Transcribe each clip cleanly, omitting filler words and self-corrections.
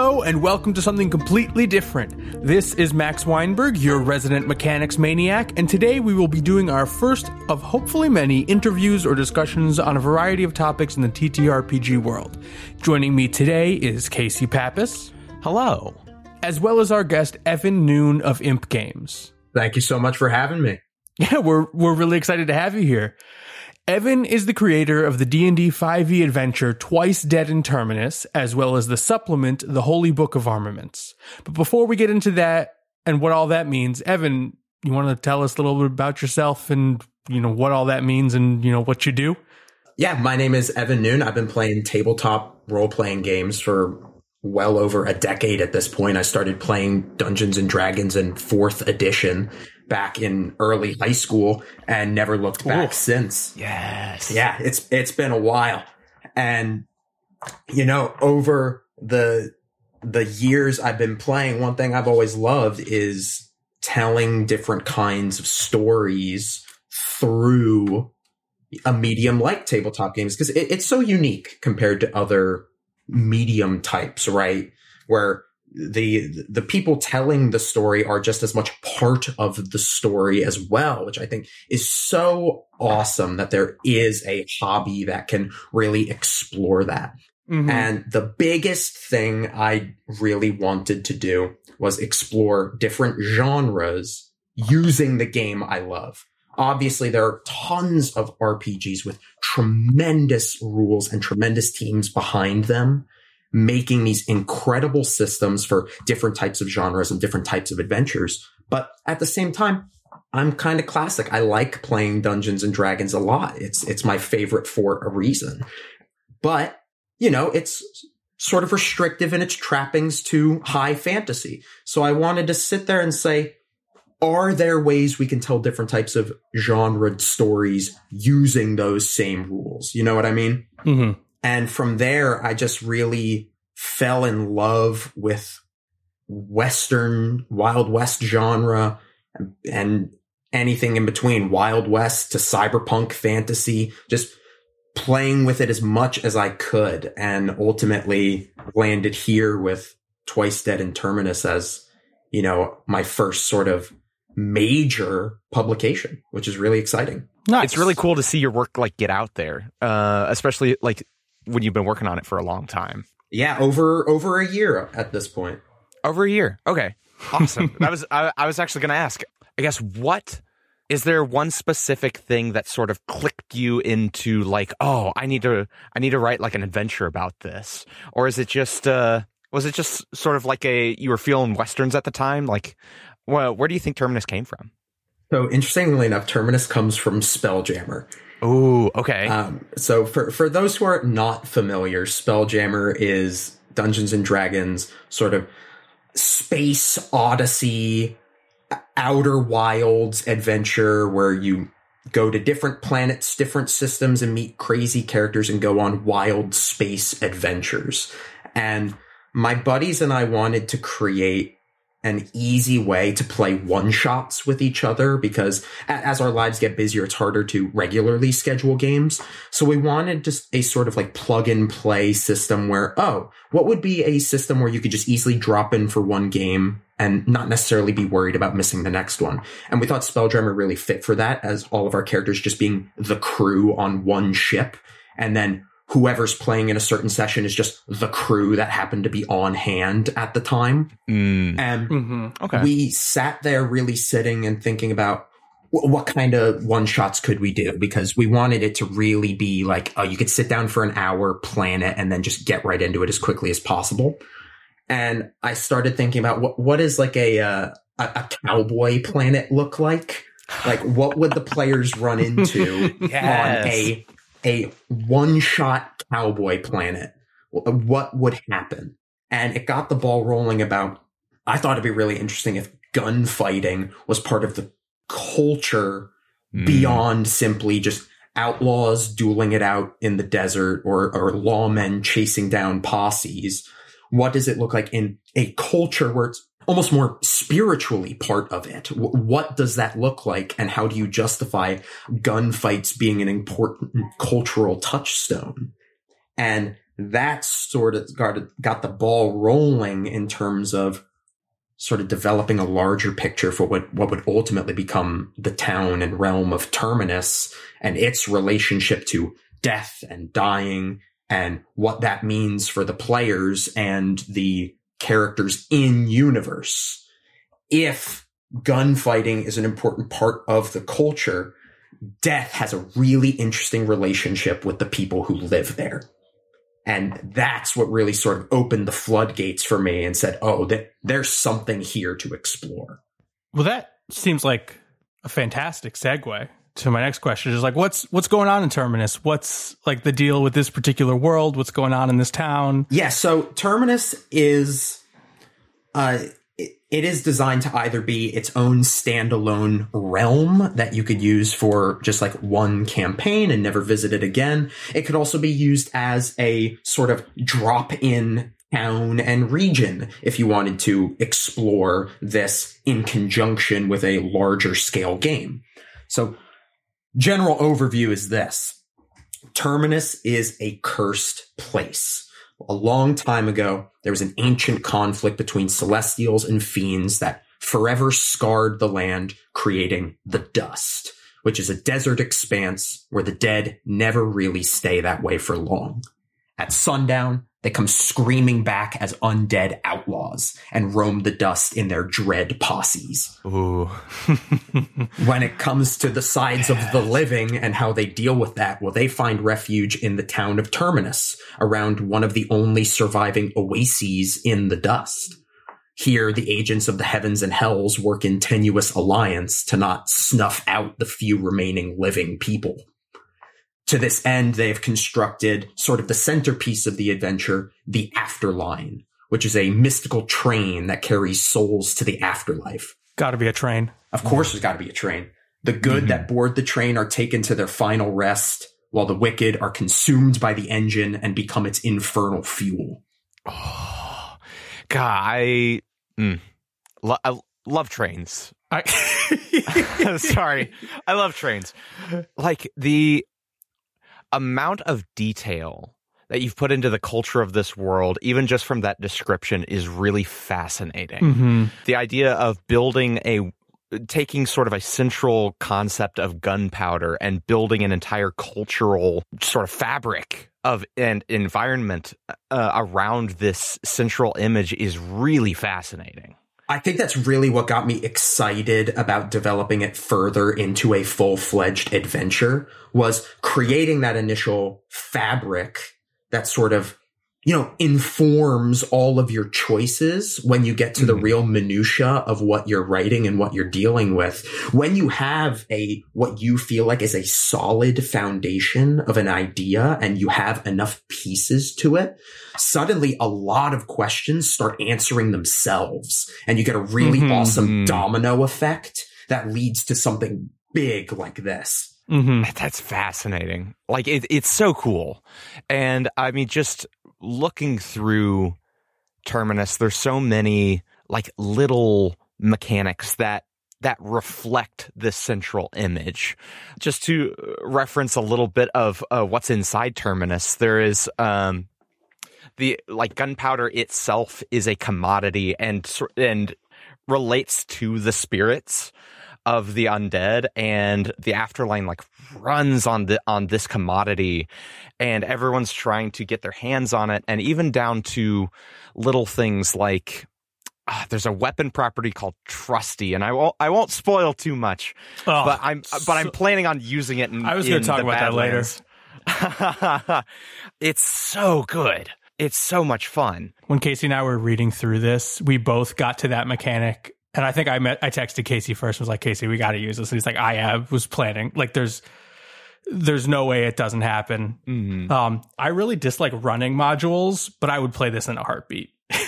Hello, and welcome to something completely different. This is Max Weinberg, your resident mechanics maniac, and today we will be doing our first of hopefully many interviews or discussions on a variety of topics in the TTRPG world. Joining me today is Casey Pappas. Hello. As well as our guest, Evan Noon of Imp Games. Thank you so much for having me. Yeah, we're really excited to have you here. Evan is the creator of the D&D 5e adventure Twice Dead in Terminus, as well as the supplement, The Holy Book of Armaments. But before we get into that and what all that means, Evan, you want to tell us a little bit about yourself and, what all that means and, what you do? Yeah, my name is Evan Noon. I've been playing tabletop role-playing games for well over a decade at this point. I started playing Dungeons & Dragons in 4th edition back in early high school and never looked back since. Yes. Yeah, it's been a while. And, over the years I've been playing, one thing I've always loved is telling different kinds of stories through a medium like tabletop games, because it's so unique compared to other medium types, right? Where the people telling the story are just as much part of the story as well, which I think is so awesome that there is a hobby that can really explore that. Mm-hmm. And the biggest thing I really wanted to do was explore different genres using the game I love. Obviously, there are tons of RPGs with tremendous rules and tremendous teams behind them, making these incredible systems for different types of genres and different types of adventures. But at the same time, I'm kind of classic. I like playing Dungeons and Dragons a lot. It's my favorite for a reason. But, it's sort of restrictive in its trappings to high fantasy. So I wanted to sit there and say, are there ways we can tell different types of genre stories using those same rules? You know what I mean? Mm-hmm. And from there, I just really fell in love with Western, Wild West genre and anything in between, Wild West to cyberpunk fantasy, just playing with it as much as I could, and ultimately landed here with Twice Dead in Terminus as, my first sort of major publication, which is really exciting. Nice. It's really cool to see your work get out there, especially when you've been working on it for a long time. Yeah, over a year at this point. Over a year. Okay. Awesome. I was actually going to ask, I guess, is there one specific thing that sort of clicked you into I need to write an adventure about this? Or is it just, was it just sort of you were feeling Westerns at the time? Where do you think Terminus came from? So interestingly enough, Terminus comes from Spelljammer. Oh, okay. So for those who are not familiar, Spelljammer is Dungeons and Dragons sort of space odyssey, outer wilds adventure where you go to different planets, different systems, and meet crazy characters and go on wild space adventures. And my buddies and I wanted to create an easy way to play one-shots with each other, because as our lives get busier, it's harder to regularly schedule games. So we wanted just a sort of plug-and-play system where, what would be a system where you could just easily drop in for one game and not necessarily be worried about missing the next one. And we thought Spelljammer really fit for that, as all of our characters just being the crew on one ship, and then whoever's playing in a certain session is just the crew that happened to be on hand at the time. And we sat there really sitting and thinking about what kind of one-shots could we do? Because we wanted it to really be you could sit down for an hour, plan it, and then just get right into it as quickly as possible. And I started thinking about what is a cowboy planet look like? What would the players run into on a one-shot cowboy planet? What would happen? And it got the ball rolling about, I thought it'd be really interesting if gunfighting was part of the culture beyond simply just outlaws dueling it out in the desert or lawmen chasing down posses. What does it look like in a culture where it's almost more spiritually part of it? What does that look like? And how do you justify gunfights being an important cultural touchstone? And that sort of got the ball rolling in terms of sort of developing a larger picture for what would ultimately become the town and realm of Terminus and its relationship to death and dying and what that means for the players and the characters in universe. If gunfighting is an important part of the culture, death has a really interesting relationship with the people who live there. And that's what really sort of opened the floodgates for me and said, oh, there's something here to explore. Well, that seems like a fantastic segue to my next question. Is like, what's going on in Terminus? What's like the deal with this particular world? What's going on in this town? Yeah, so Terminus is... It is designed to either be its own standalone realm that you could use for just like one campaign and never visit it again. It could also be used as a sort of drop-in town and region if you wanted to explore this in conjunction with a larger scale game. So, general overview is this. Terminus is a cursed place. A long time ago, there was an ancient conflict between Celestials and Fiends that forever scarred the land, creating the Dust, which is a desert expanse where the dead never really stay that way for long. At sundown, they come screaming back as undead outlaws and roam the dust in their dread posses. Ooh. When it comes to the sides of the living and how they deal with that, well, they find refuge in the town of Terminus, around one of the only surviving oases in the dust. Here, the agents of the heavens and hells work in tenuous alliance to not snuff out the few remaining living people. To this end, they have constructed sort of the centerpiece of the adventure, the Afterline, which is a mystical train that carries souls to the afterlife. Gotta be a train. Of course there's gotta be a train. The good that board the train are taken to their final rest, while the wicked are consumed by the engine and become its infernal fuel. Oh, God, I love trains. Sorry. I love trains. Like, the amount of detail that you've put into the culture of this world, even just from that description, is really fascinating. Mm-hmm. The idea of taking sort of a central concept of gunpowder and building an entire cultural sort of fabric of an environment around this central image is really fascinating. I think that's really what got me excited about developing it further into a full-fledged adventure, was creating that initial fabric that sort of, informs all of your choices when you get to the real minutia of what you're writing and what you're dealing with. When you have what you feel like is a solid foundation of an idea and you have enough pieces to it, suddenly a lot of questions start answering themselves and you get a really awesome domino effect that leads to something big like this. Mm-hmm. That's fascinating. Like, it's so cool. And I mean, just looking through Terminus, there's so many like little mechanics that reflect this central image. Just to reference a little bit of what's inside Terminus, there is the gunpowder itself is a commodity and relates to the spirits of the undead, and the Afterline runs on this commodity, and everyone's trying to get their hands on it, and even down to little things like there's a weapon property called Trusty, and I won't spoil too much, but I'm planning on using it. I was going to talk about that later. It's so good. It's so much fun. When Casey and I were reading through this, we both got to that mechanic. And I think I texted Casey first, was like, Casey, we got to use this. And he's like, I was planning. Like, there's no way it doesn't happen. Mm-hmm. I really dislike running modules, but I would play this in a heartbeat.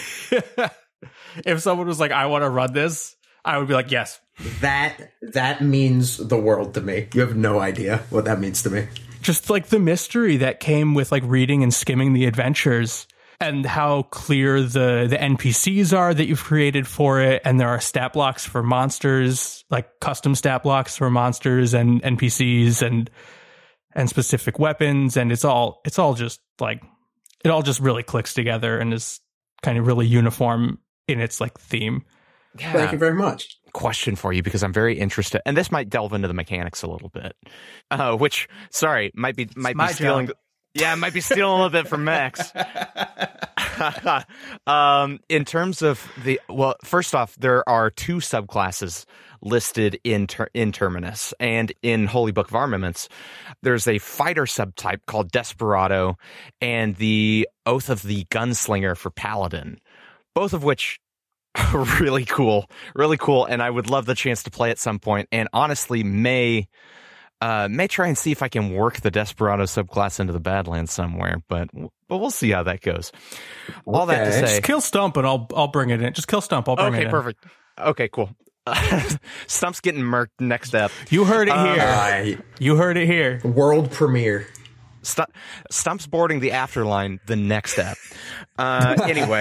If someone was like, I want to run this, I would be like, yes. That means the world to me. You have no idea what that means to me. Just like the mystery that came with like reading and skimming the adventures. And how clear the NPCs are that you've created for it. And there are stat blocks for monsters, like custom stat blocks for monsters and NPCs and specific weapons. And it's all just like, it all just really clicks together and is kind of really uniform in its like theme. Yeah. Thank you very much. Question for you, because I'm very interested, and this might delve into the mechanics a little bit. Which, sorry, might be stealing. Job. Yeah, might be stealing a little bit from Max. In terms of first off, there are 2 subclasses listed in Terminus, and in Holy Book of Armaments, there's a fighter subtype called Desperado, and the Oath of the Gunslinger for Paladin, both of which are really cool, and I would love the chance to play at some point, and honestly may try and see if I can work the Desperado subclass into the Badlands somewhere, but we'll see how that goes. All that to say, just kill Stump and I'll bring it in. Just kill Stump. I'll bring it in. Okay, perfect. Okay, cool. Stump's getting murked next step. You heard it here. You heard it here. World premiere. Stump's boarding the afterline the next step. Anyway,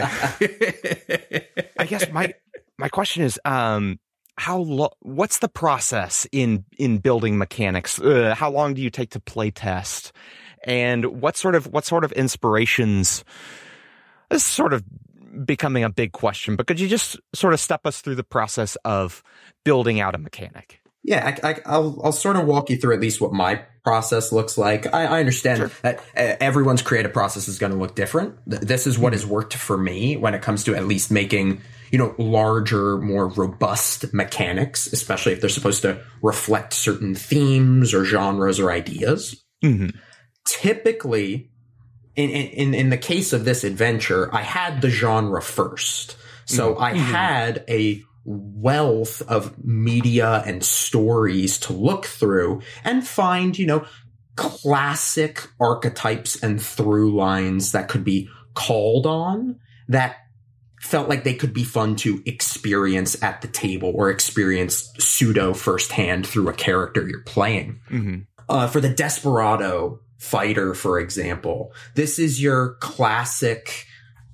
I guess my question is, what's the process in building mechanics? How long do you take to play test? And what sort of inspirations? This is sort of becoming a big question, but could you just sort of step us through the process of building out a mechanic? Yeah, I'll sort of walk you through at least what my process looks like. I understand that everyone's creative process is going to look different. This is what has worked for me when it comes to at least making, larger, more robust mechanics, especially if they're supposed to reflect certain themes or genres or ideas. Mm-hmm. Typically, in the case of this adventure, I had the genre first. So I had a wealth of media and stories to look through and find, classic archetypes and through lines that could be called on that felt like they could be fun to experience at the table or experience pseudo firsthand through a character you're playing. Mm-hmm. For the Desperado fighter, for example, this is your classic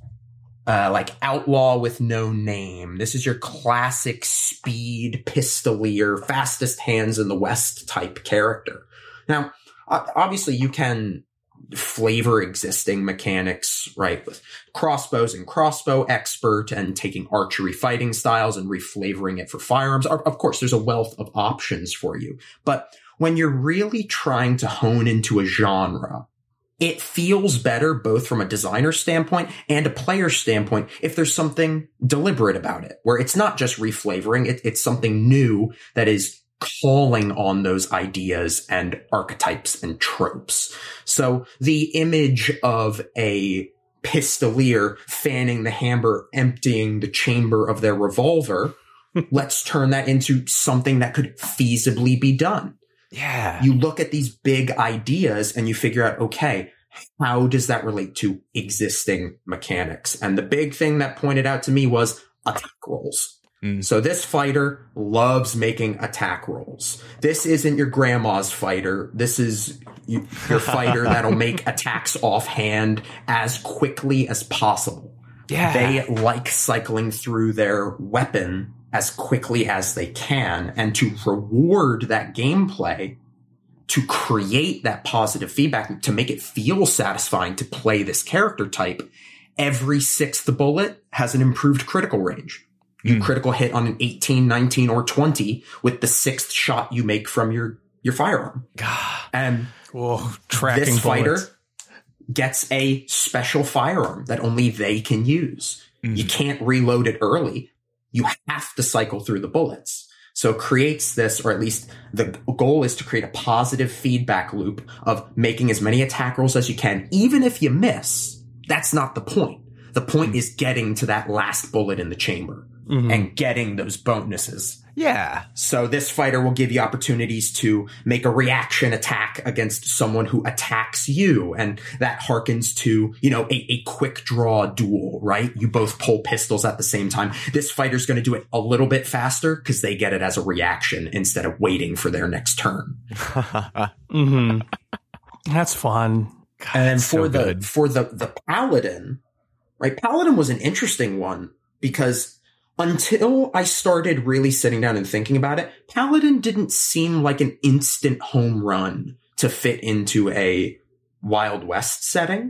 outlaw with no name. This is your classic speed pistolier, fastest hands in the West type character. Now, obviously you can flavor existing mechanics, right, with crossbows and crossbow expert and taking archery fighting styles and reflavoring it for firearms. Of course, there's a wealth of options for you. But when you're really trying to hone into a genre, it feels better both from a designer standpoint and a player standpoint if there's something deliberate about it, where it's not just reflavoring, it's something new that is calling on those ideas and archetypes and tropes. So the image of a pistolier fanning the hammer, emptying the chamber of their revolver, let's turn that into something that could feasibly be done. Yeah. You look at these big ideas and you figure out, okay, how does that relate to existing mechanics? And the big thing that pointed out to me was attack rolls. So this fighter loves making attack rolls. This isn't your grandma's fighter. This is your fighter that'll make attacks offhand as quickly as possible. Yeah. They like cycling through their weapon as quickly as they can, and to reward that gameplay, to create that positive feedback, to make it feel satisfying to play this character type, every 6th bullet has an improved critical range. You critical hit on an 18, 19, or 20 with the 6th shot you make from your firearm. God. And tracking this fighter bullets. gets a special firearm that only they can use. You can't reload it early. You have to cycle through the bullets. So it creates this, or at least the goal is to create a positive feedback loop of making as many attack rolls as you can. Even if you miss, that's not the point. The point is getting to that last bullet in the chamber and getting those bonuses. Yeah. So this fighter will give you opportunities to make a reaction attack against someone who attacks you. And that harkens to, a quick draw duel, right? You both pull pistols at the same time. This fighter's going to do it a little bit faster because they get it as a reaction instead of waiting for their next turn. That's fun. God, And so for the Paladin, right? Paladin was an interesting one because until I started really sitting down and thinking about it, Paladin didn't seem like an instant home run to fit into a Wild West setting.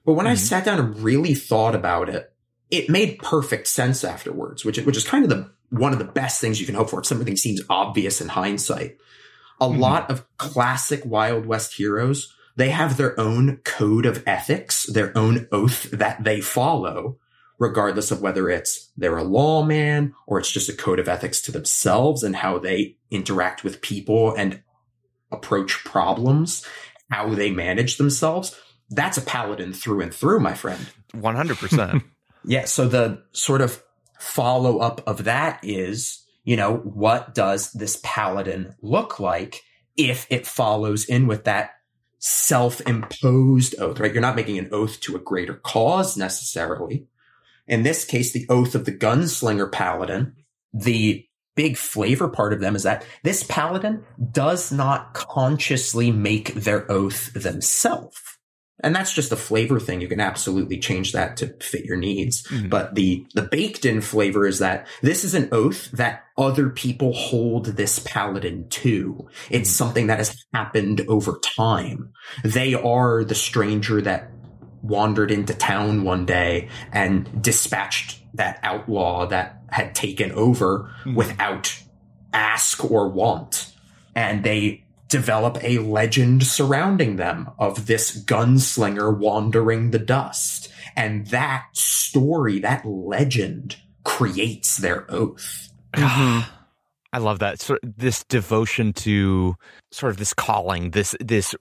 But when I sat down and really thought about it, it made perfect sense afterwards, which is kind of one of the best things you can hope for if something seems obvious in hindsight. A lot of classic Wild West heroes, they have their own code of ethics, their own oath that they follow, regardless of whether they're a lawman or it's just a code of ethics to themselves and how they interact with people and approach problems, how they manage themselves. That's a paladin through and through, my friend. 100%. Yeah. So the sort of follow up of that is, what does this paladin look like if it follows in with that self-imposed oath, right? You're not making an oath to a greater cause necessarily. In this case, the oath of the gunslinger paladin, the big flavor part of them is that this paladin does not consciously make their oath themselves. And that's just a flavor thing. You can absolutely change that to fit your needs. Mm-hmm. But the baked in flavor is that this is an oath that other people hold this paladin to. It's something that has happened over time. They are the stranger that wandered into town one day and dispatched that outlaw that had taken over without ask or want. And they develop a legend surrounding them of this gunslinger wandering the dust. And that story, that legend, creates their oath. I love that. So this devotion to sort of this calling, this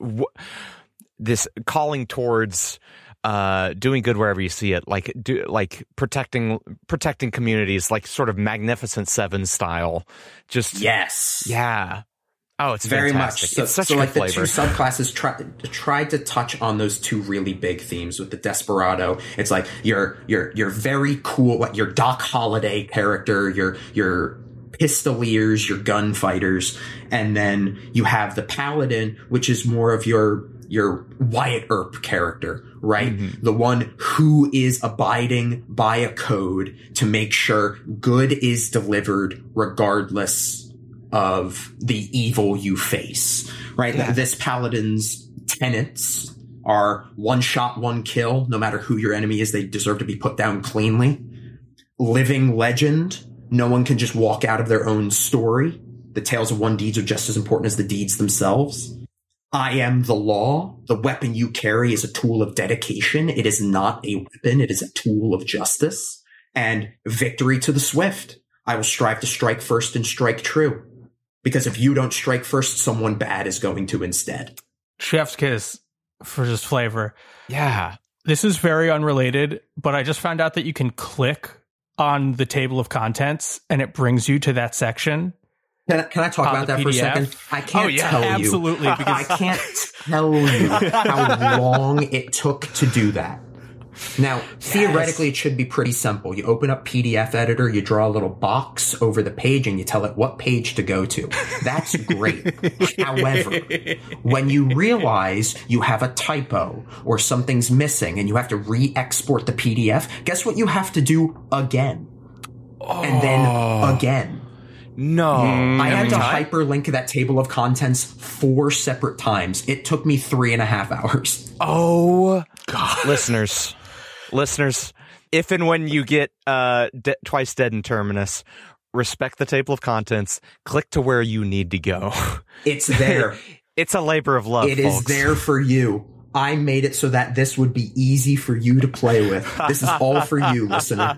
calling towards doing good wherever you see it, like protecting communities, like sort of Magnificent Seven style. Just yes, yeah. Oh, it's very fantastic. much. It's such so a like good the flavor. two subclasses tried to touch on those two really big themes. With the Desperado, it's like your very cool, like your Doc Holliday character, your pistoliers, your gunfighters, and then you have the Paladin, which is more of your Wyatt Earp character, right? Mm-hmm. The one who is abiding by a code to make sure good is delivered regardless of the evil you face, right? Yeah. This paladin's tenets are one shot, one kill. No matter who your enemy is, they deserve to be put down cleanly. Living legend. No one can just walk out of their own story. The tales of one deeds are just as important as the deeds themselves. I am the law. The weapon you carry is a tool of dedication. It is not a weapon. It is a tool of justice. And victory to the swift. I will strive to strike first and strike true. Because if you don't strike first, someone bad is going to instead. Chef's kiss for just flavor. Yeah. This is very unrelated, but I just found out that you can click on the table of contents and it brings you to that section. Can I talk about that for a second? I can't tell you. Absolutely. Because I can't tell you how long it took to do that. Now, theoretically, it should be pretty simple. You open up PDF Editor, you draw a little box over the page, and you tell it what page to go to. That's great. However, when you realize you have a typo or something's missing and you have to re-export the PDF, guess what you have to do again? And then again. No. I had to hyperlink that table of contents 4 separate times. It took me 3.5 hours. Oh, God. Listeners, if and when you get Twice Dead in Terminus, respect the table of contents, click to where you need to go. It's there. It's a labor of love, It is there for you. I made it so that this would be easy for you to play with. This is all for you, listener.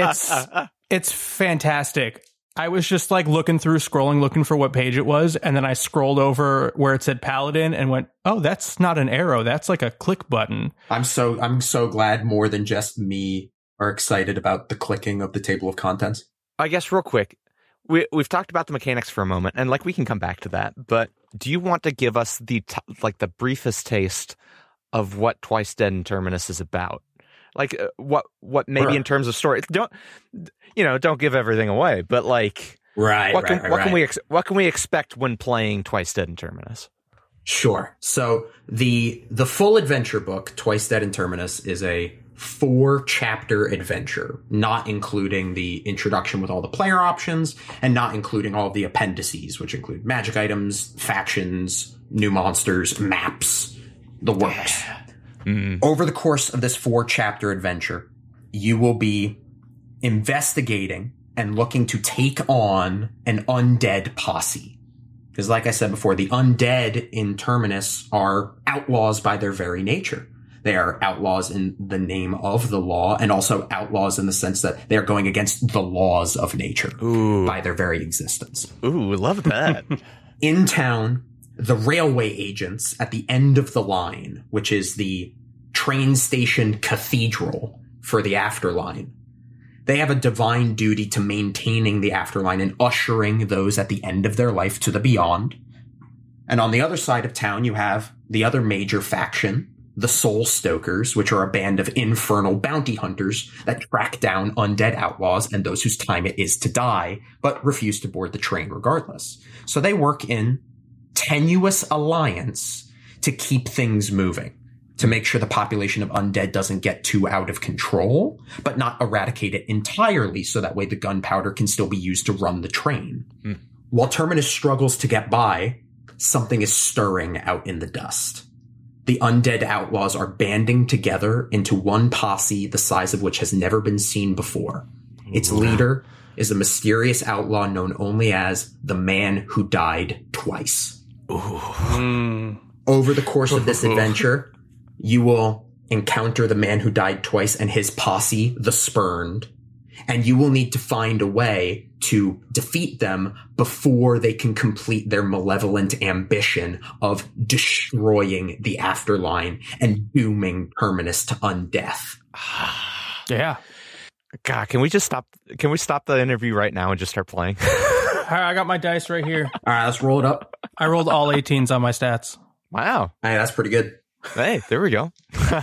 It's fantastic. I was just like scrolling, looking for what page it was, and then I scrolled over where it said Paladin and went, "Oh, that's not an arrow. That's like a click button." I'm so glad more than just me are excited about the clicking of the table of contents. I guess real quick, we've talked about the mechanics for a moment, and we can come back to that. But do you want to give us the briefest taste of what Twice Dead in Terminus is about? What maybe in terms of story? Don't give everything away, but what can we expect when playing Twice Dead in Terminus? Sure. So the full adventure book, Twice Dead in Terminus, is a 4-chapter adventure, not including the introduction with all the player options and not including all the appendices, which include magic items, factions, new monsters, maps, the works. Over the course of this 4-chapter adventure, you will be investigating and looking to take on an undead posse. Because like I said before, the undead in Terminus are outlaws by their very nature. They are outlaws in the name of the law, and also outlaws in the sense that they're going against the laws of nature by their very existence. Ooh, love that. In town, the railway agents at the end of the line, which is the train station cathedral for the Afterline, they have a divine duty to maintaining the Afterline and ushering those at the end of their life to the beyond. And on the other side of town, you have the other major faction, the Soul Stokers, which are a band of infernal bounty hunters that track down undead outlaws and those whose time it is to die, but refuse to board the train regardless. So they work in tenuous alliance to keep things moving, to make sure the population of undead doesn't get too out of control, but not eradicate it entirely so that way the gunpowder can still be used to run the train. While Terminus struggles to get by, something is stirring out in the dust. The undead outlaws are banding together into one posse the size of which has never been seen before. Its leader is a mysterious outlaw known only as the Man Who Died Twice. Over the course of this adventure, you will encounter the Man Who Died Twice and his posse, the Spurned, and you will need to find a way to defeat them before they can complete their malevolent ambition of destroying the Afterline and dooming Terminus to undeath. Yeah. God, can we stop the interview right now and just start playing? I got my dice right here. All right, let's roll it up. I rolled all 18s on my stats. Wow. Hey, that's pretty good. Hey, there we go.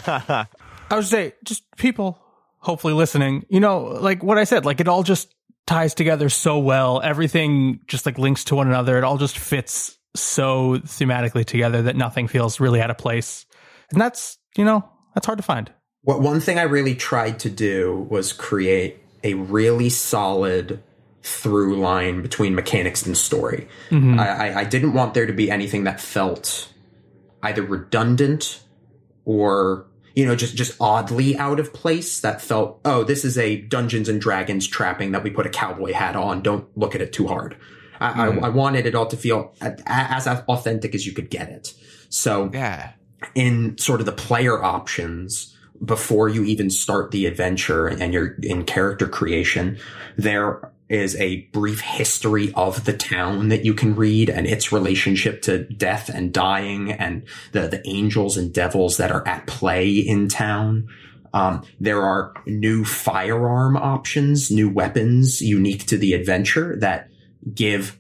I would say, just people hopefully listening, you know, like what I said, like it all just ties together so well. Everything just like links to one another. It all just fits so thematically together that nothing feels really out of place. And that's, you know, that's hard to find. One thing I really tried to do was create a really solid through line between mechanics and story. I didn't want there to be anything that felt either redundant or, you know, just oddly out of place, that felt, oh, this is a Dungeons and Dragons trapping that we put a cowboy hat on. Don't look at it too hard. I wanted it all to feel as authentic as you could get it. So Yeah. in sort of the player options, before you even start the adventure and you're in character creation, there is a brief history of the town that you can read and its relationship to death and dying and the angels and devils that are at play in town. There are new firearm options, new weapons unique to the adventure that give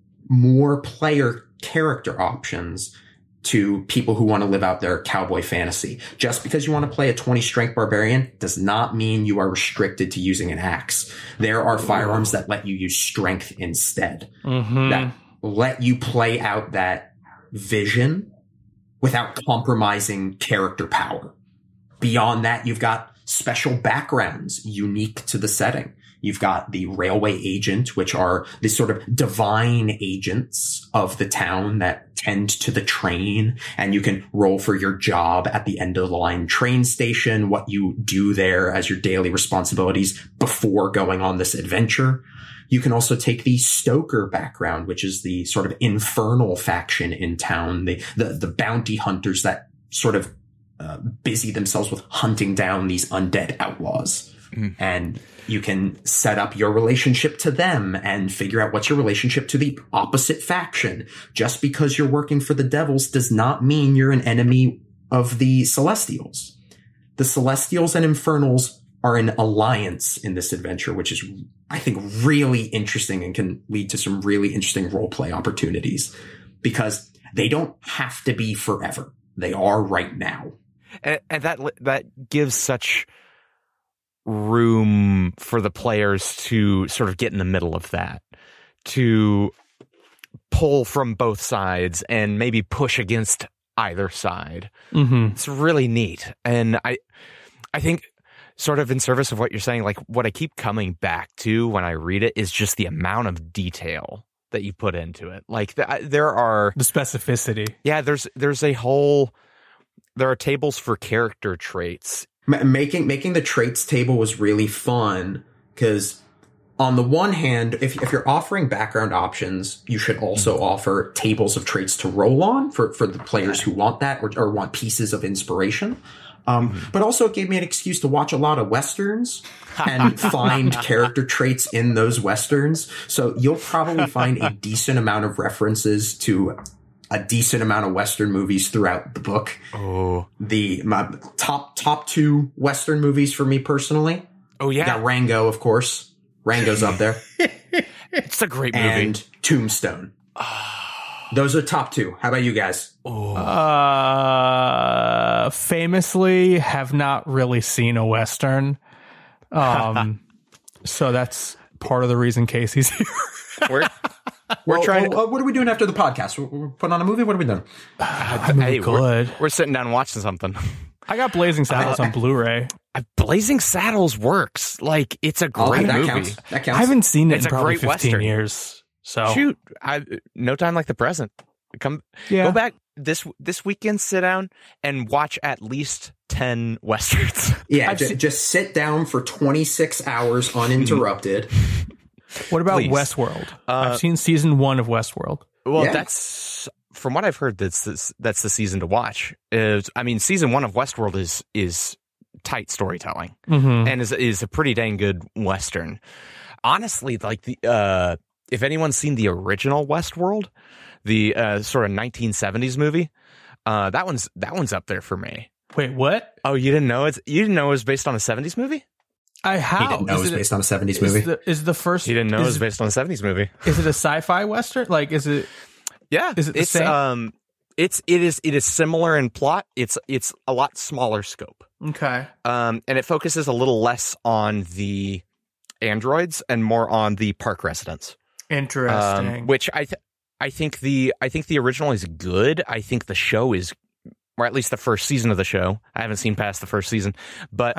more player character options to people who want to live out their cowboy fantasy. Just because you want to play a 20 strength barbarian does not mean you are restricted to using an axe. There are firearms that let you use strength instead, that let you play out that vision without compromising character power. Beyond that, you've got special backgrounds unique to the setting. You've got the railway agent, which are the sort of divine agents of the town that tend to the train, and you can roll for your job at the end of the line train station, what you do there as your daily responsibilities before going on this adventure. You can also take the Stoker background, which is the sort of infernal faction in town, the bounty hunters that sort of busy themselves with hunting down these undead outlaws. And you can set up your relationship to them and figure out what's your relationship to the opposite faction. Just because you're working for the devils does not mean you're an enemy of the Celestials. The Celestials and Infernals are in alliance in this adventure, which is, I think, really interesting and can lead to some really interesting roleplay opportunities because they don't have to be forever. They are right now. And that gives such room for the players to sort of get in the middle of that, to pull from both sides and maybe push against either side. It's really neat. And I think sort of in service of what you're saying, like what I keep coming back to when I read it is just the amount of detail that you put into it. Like there are the specificity. Yeah, there's a whole tables for character traits. Making the traits table was really fun because on the one hand, if you're offering background options, you should also offer tables of traits to roll on for the players who want that or want pieces of inspiration. But also it gave me an excuse to watch a lot of Westerns and find character traits in those Westerns. So you'll probably find a decent amount of references to a decent amount of Western movies throughout the book. Oh, My top two Western movies for me personally. Oh, yeah. You got Rango, of course. Rango's up there. It's a great movie. And Tombstone. Those are top two. How about you guys? Famously have not really seen a Western. So that's part of the reason Casey's here. We're trying to... What are we doing after the podcast? We're putting on a movie? What are we doing? Hey, good. We're sitting down watching something. I got Blazing Saddles on Blu-ray. Blazing Saddles works. Like, it's a great that movie. Counts. That counts. I haven't seen it It's in a probably great 15 Western. years. So Shoot, no time like the present. Go back this weekend, sit down and watch at least 10 Westerns. Yeah, just sit down for 26 hours uninterrupted. What about Please. Westworld? I've seen season 1 of Westworld. Well, Yeah. that's from what I've heard. That's the season to watch. Season 1 of Westworld is tight storytelling and is a pretty dang good Western. Honestly, like if anyone's seen the original Westworld, the sort of 1970s movie, that one's up there for me. Wait, what? Oh, you didn't know it was based on a 70s movie? I He have. didn't know it was based on a 70s movie. Is the first? You didn't know it was is, based on a 70s movie? Is it a sci-fi Western? Like, is it? Yeah, Is it the same? It is similar in plot. It's a lot smaller scope. Okay. And it focuses a little less on the androids and more on the park residents. Interesting. Which I think the original is good. I think the show is, or at least the first season of the show. I haven't seen past the first season, but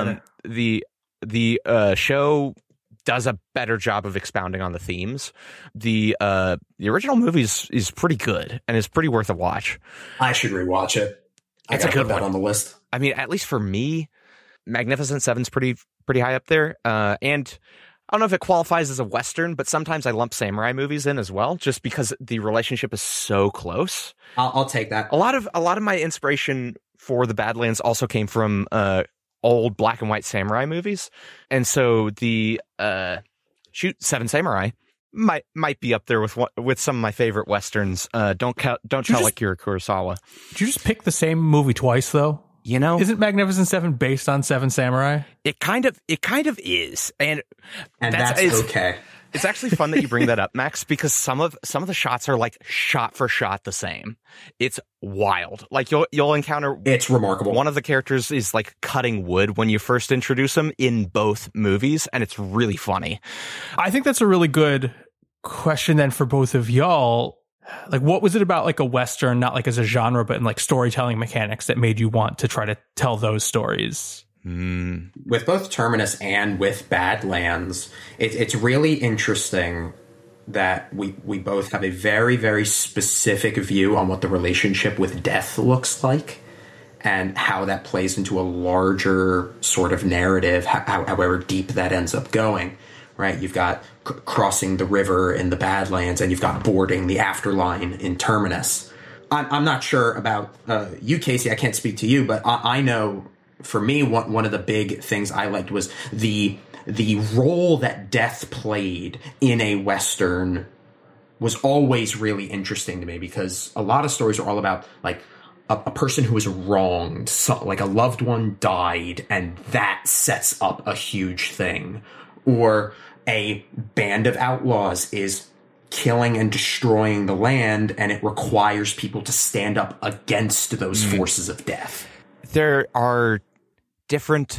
the show does a better job of expounding on the themes. The original movie is pretty good and is pretty worth a watch. I should rewatch it. It's I a gotta good put that one. on the list. I mean, at least for me, Magnificent Seven's pretty high up there. And I don't know if it qualifies as a Western, but sometimes I lump samurai movies in as well, just because the relationship is so close. I'll take that. A lot of my inspiration for the Badlands also came from old black and white samurai movies, and so the Seven Samurai might be up there with some of my favorite Westerns. Don't tell Akira Kurosawa. Did you just pick the same movie twice, though? You know, Isn't Magnificent Seven based on Seven Samurai? it kind of is, and That's it's okay. It's actually fun that you bring that up, Max, because some of the shots are like shot for shot the same. It's wild. Like you'll encounter It's remarkable. one of the characters is like cutting wood when you first introduce him in both movies, and it's really funny. I think that's a really good question then for both of y'all. Like, what was it about like a Western, not like as a genre, but in like storytelling mechanics that made you want to try to tell those stories? With both Terminus and with Badlands, it's really interesting that we both have a very, very specific view on what the relationship with death looks like and how that plays into a larger sort of narrative, however deep that ends up going, right? You've got crossing the river in the Badlands, and you've got boarding the Afterline in Terminus. I'm not sure about you, Casey. I can't speak to you, but I know for me, one of the big things I liked was the role that death played in a Western was always really interesting to me, because a lot of stories are all about like a person who was wronged, so, like a loved one died, and that sets up a huge thing. Or a band of outlaws is killing and destroying the land, and it requires people to stand up against those forces of death. There are different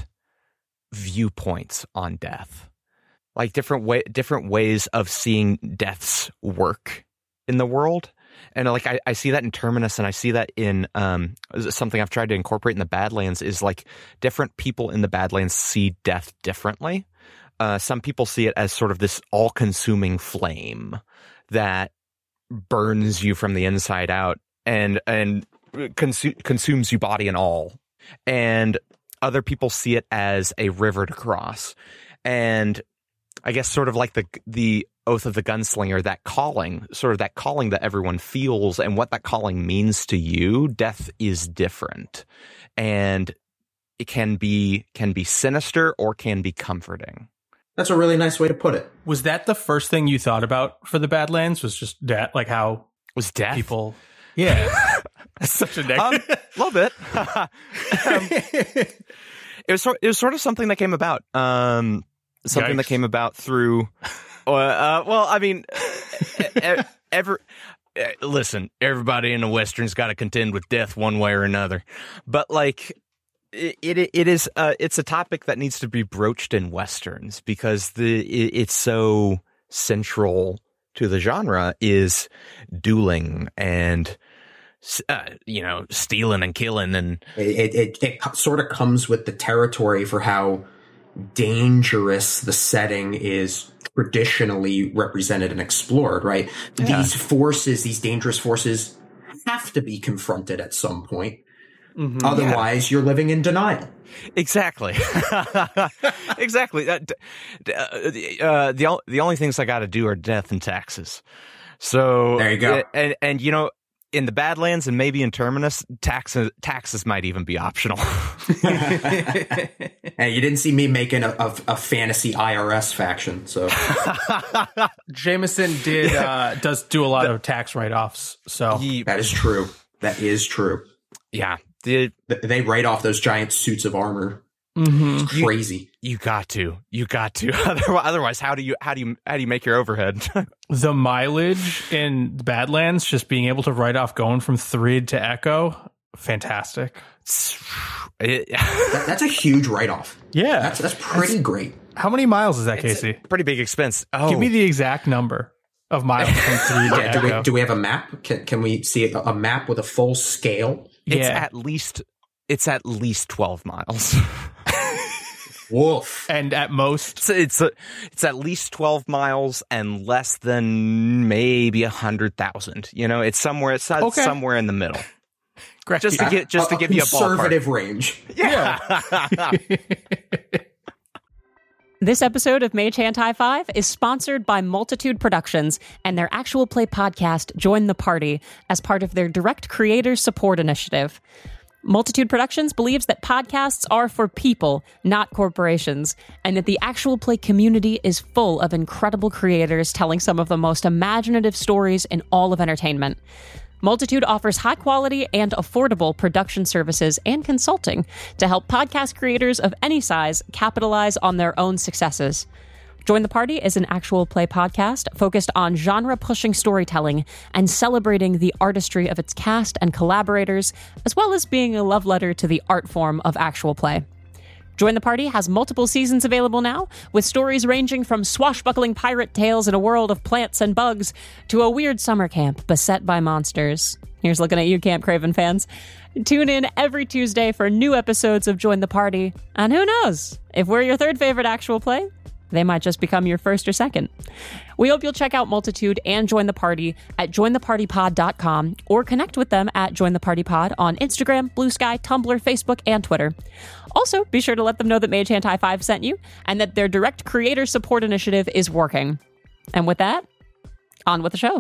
viewpoints on death, like different ways of seeing death's work in the world. And like I see that in Terminus, and I see that in something I've tried to incorporate in the Badlands is like different people in the Badlands see death differently. Some people see it as sort of this all-consuming flame that burns you from the inside out, and consumes you body and all. And other people see it as a river to cross. And I guess sort of like the Oath of the Gunslinger, that calling that everyone feels, and what that calling means to you, death is different. And it can be sinister or can be comforting. That's a really nice way to put it. Was that the first thing you thought about for the Badlands? Was just death? Like how was death? People, yeah, that's such a negative. A little bit. It was sort of something that came about. Something that came about through. Well, I mean, listen, everybody in the Western's got to contend with death one way or another, but like. It's a topic that needs to be broached in Westerns because it's so central to the genre is dueling and stealing and killing, and it sort of comes with the territory for how dangerous the setting is traditionally represented and explored, right? Yeah. These dangerous forces have to be confronted at some point. Mm-hmm. Otherwise, you're living in denial. Exactly. Exactly. The only things I got to do are death and taxes. So there you go. And in the Badlands and maybe in Terminus, taxes might even be optional. Hey, you didn't see me making a fantasy IRS faction, so Jameson does do a lot of tax write-offs. So that is true. That is true. Yeah. They write off those giant suits of armor. Mm-hmm. It's crazy. You got to. Otherwise, how do you make your overhead? The mileage in the Badlands, just being able to write off going from Thrid to Echo, fantastic. That's a huge write off. Yeah, that's pretty great. How many miles is that, Casey? Pretty big expense. Oh. Give me the exact number of miles from Thrid to Echo. Do we have a map? Can we see a map with a full scale? It's at least 12 miles. Woof. And at most, it's at least 12 miles and less than maybe 100,000. It's somewhere. Somewhere in the middle. Correct. Just to give you a conservative range. Yeah. This episode of Mage Hand High Five is sponsored by Multitude Productions and their actual play podcast, Join the Party, as part of their direct creator support initiative. Multitude Productions believes that podcasts are for people, not corporations, and that the actual play community is full of incredible creators telling some of the most imaginative stories in all of entertainment. Multitude offers high-quality and affordable production services and consulting to help podcast creators of any size capitalize on their own successes. Join the Party is an actual play podcast focused on genre-pushing storytelling and celebrating the artistry of its cast and collaborators, as well as being a love letter to the art form of actual play. Join the Party has multiple seasons available now, with stories ranging from swashbuckling pirate tales in a world of plants and bugs to a weird summer camp beset by monsters. Here's looking at you, Camp Craven fans. Tune in every Tuesday for new episodes of Join the Party. And who knows, if we're your third favorite actual play, they might just become your first or second. We hope you'll check out Multitude and Join the Party at jointhepartypod.com or connect with them at Join the Party Pod on Instagram, Blue Sky, Tumblr, Facebook, and Twitter. Also, be sure to let them know that Mage Hand High Five sent you and that their direct creator support initiative is working. And with that, on with the show.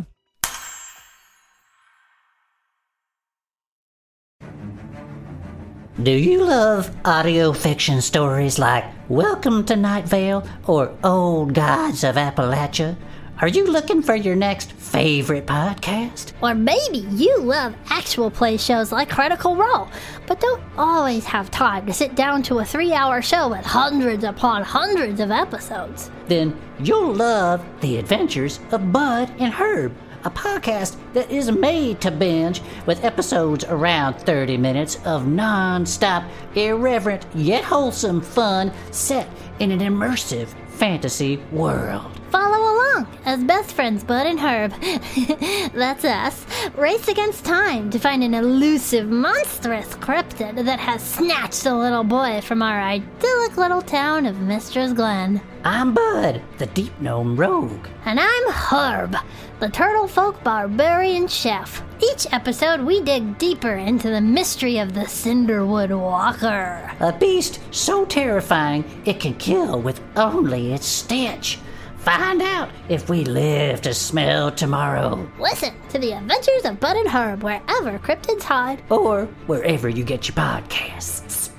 Do you love audio fiction stories like Welcome to Night Vale or Old Gods of Appalachia? Are you looking for your next favorite podcast? Or maybe you love actual play shows like Critical Role, but don't always have time to sit down to a 3-hour show with hundreds upon hundreds of episodes. Then you'll love The Adventures of Bud and Herb, a podcast that is made to binge with episodes around 30 minutes of non-stop, irreverent, yet wholesome fun set in an immersive fantasy world. Follow along along as best friends Bud and Herb, that's us, race against time to find an elusive, monstrous cryptid that has snatched a little boy from our idyllic little town of Mistress Glen. I'm Bud, the Deep Gnome Rogue. And I'm Herb, the Turtle Folk Barbarian Chef. Each episode, we dig deeper into the mystery of the Cinderwood Walker. A beast so terrifying it can kill with only its stench. Find out if we live to smell tomorrow. Listen to the Adventures of Bud and Herb wherever cryptids hide. Or wherever you get your podcasts.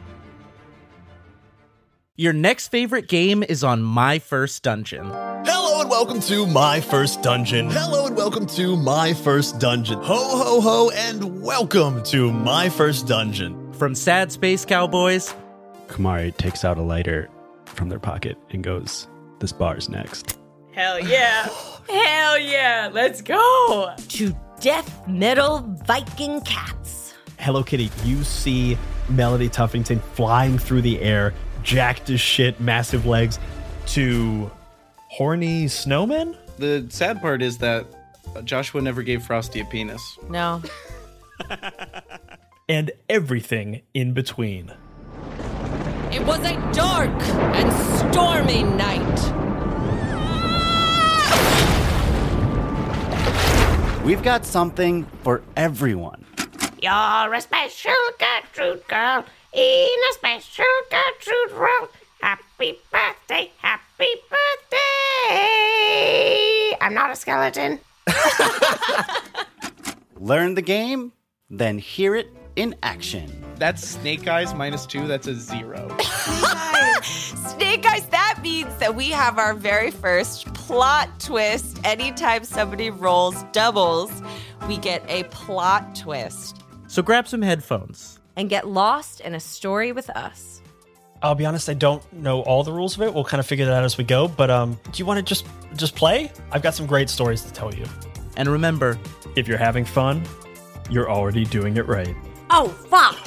Your next favorite game is on My First Dungeon. Hello and welcome to My First Dungeon. Hello and welcome to My First Dungeon. Ho, ho, ho, and welcome to My First Dungeon. From Sad Space Cowboys. Kumari takes out a lighter from their pocket and goes, "This bar's next." Hell yeah. Hell yeah. Let's go. To death metal Viking cats. Hello Kitty, you see Melody Tuffington flying through the air, jacked as shit, massive legs, to horny snowmen? The sad part is that Joshua never gave Frosty a penis. No. And everything in between. It was a dark and stormy night. We've got something for everyone. You're a special Gertrude girl in a special Gertrude world. Happy birthday, happy birthday. I'm not a skeleton. Learn the game, then hear it in action. That's Snake Eyes -2. That's a 0. Snake Eyes, that means that we have our very first plot twist. Anytime somebody rolls doubles, we get a plot twist. So grab some headphones. And get lost in a story with us. I'll be honest, I don't know all the rules of it. We'll kind of figure that out as we go. But do you want to just play? I've got some great stories to tell you. And remember, if you're having fun, you're already doing it right. Oh, fuck!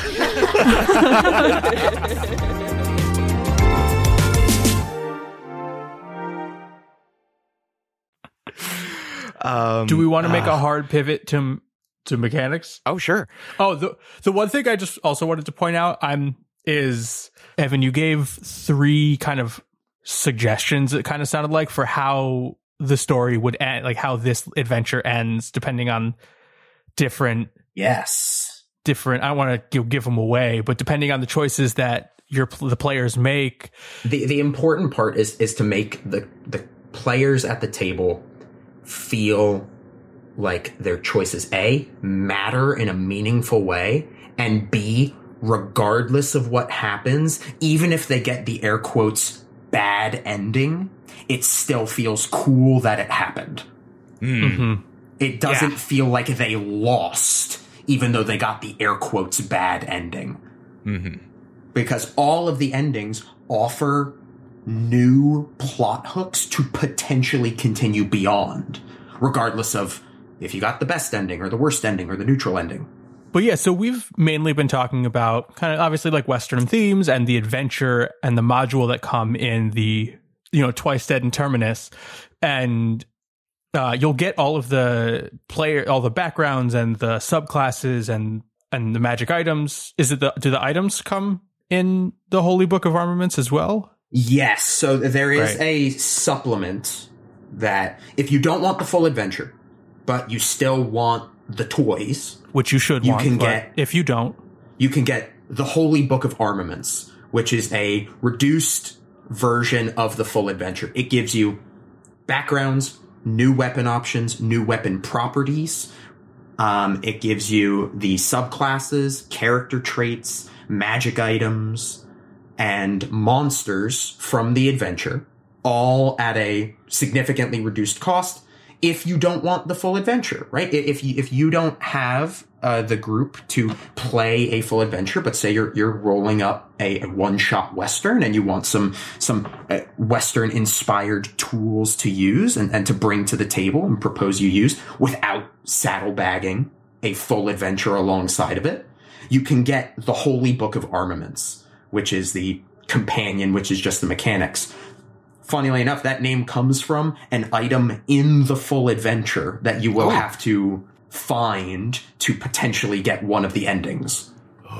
Do we want to make a hard pivot to mechanics? Oh, sure. Oh, the one thing I just also wanted to point out is Evan, you gave 3 kind of suggestions, it kind of sounded like, for how the story would end, like how this adventure ends, depending on different. I don't want to give them away, but depending on the choices that the players make. The important part is to make the players at the table feel like their choices, A, matter in a meaningful way, and B, regardless of what happens, even if they get the air quotes bad ending, it still feels cool that it happened. Mm-hmm. It doesn't feel like they lost, even though they got the air quotes bad ending. Mm-hmm. Because all of the endings offer new plot hooks to potentially continue beyond, regardless of if you got the best ending or the worst ending or the neutral ending. But yeah, so we've mainly been talking about kind of obviously like Western themes and the adventure and the module that come in the, Twice Dead and Terminus. And you'll get all of the all the backgrounds and the subclasses and the magic items. Do the items come in the Holy Book of Armaments as well? Yes. So there is a supplement that if you don't want the full adventure, but you still want the toys, which you should want, can get. If you don't, you can get the Holy Book of Armaments, which is a reduced version of the full adventure. It gives you backgrounds, new weapon options, new weapon properties. It gives you the subclasses, character traits, magic items, and monsters from the adventure, all at a significantly reduced cost. If you don't want the full adventure, right? If you don't have the group to play a full adventure, but say you're rolling up a one-shot Western and you want some Western-inspired tools to use and to bring to the table and propose you use without saddlebagging a full adventure alongside of it, you can get the Holy Book of Armaments, which is the companion, which is just the mechanics, funnily enough, that name comes from an item in the full adventure that you will have to find to potentially get one of the endings.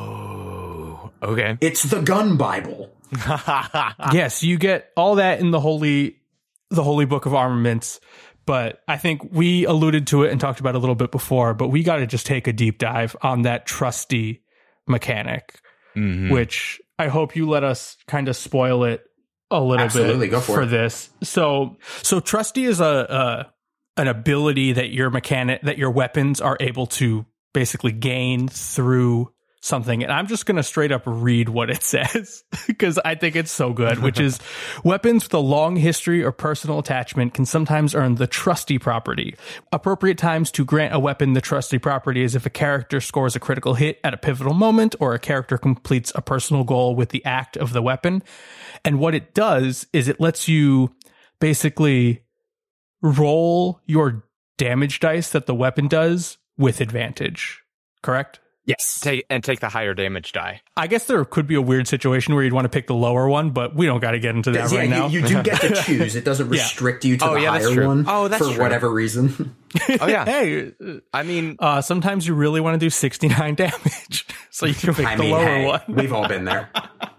Oh, okay. It's the Gun Bible. Yes, you get all that in the Holy Book of Armaments, but I think we alluded to it and talked about it a little bit before, but we got to just take a deep dive on that trusty mechanic, which I hope you let us kind of spoil it a little Absolutely, bit go for it. this. So trusty is an ability that your weapons are able to basically gain through something. And I'm just going to straight up read what it says because I think it's so good, which is weapons with a long history or personal attachment can sometimes earn the trusty property. Appropriate times to grant a weapon the trusty property is if a character scores a critical hit at a pivotal moment or a character completes a personal goal with the act of the weapon. And what it does is it lets you basically roll your damage dice that the weapon does with advantage. Correct? Yes. Take the higher damage die. I guess there could be a weird situation where you'd want to pick the lower one, but we don't got to get into that right now. You do get to choose. It doesn't restrict you to the higher one for whatever reason. Oh, yeah. Hey, I mean, sometimes you really want to do 69 damage, so you can pick the lower one. We've all been there.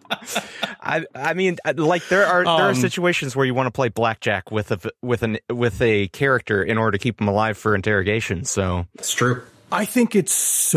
I mean, like there are situations where you want to play blackjack with a character in order to keep them alive for interrogation. So it's true. I think it's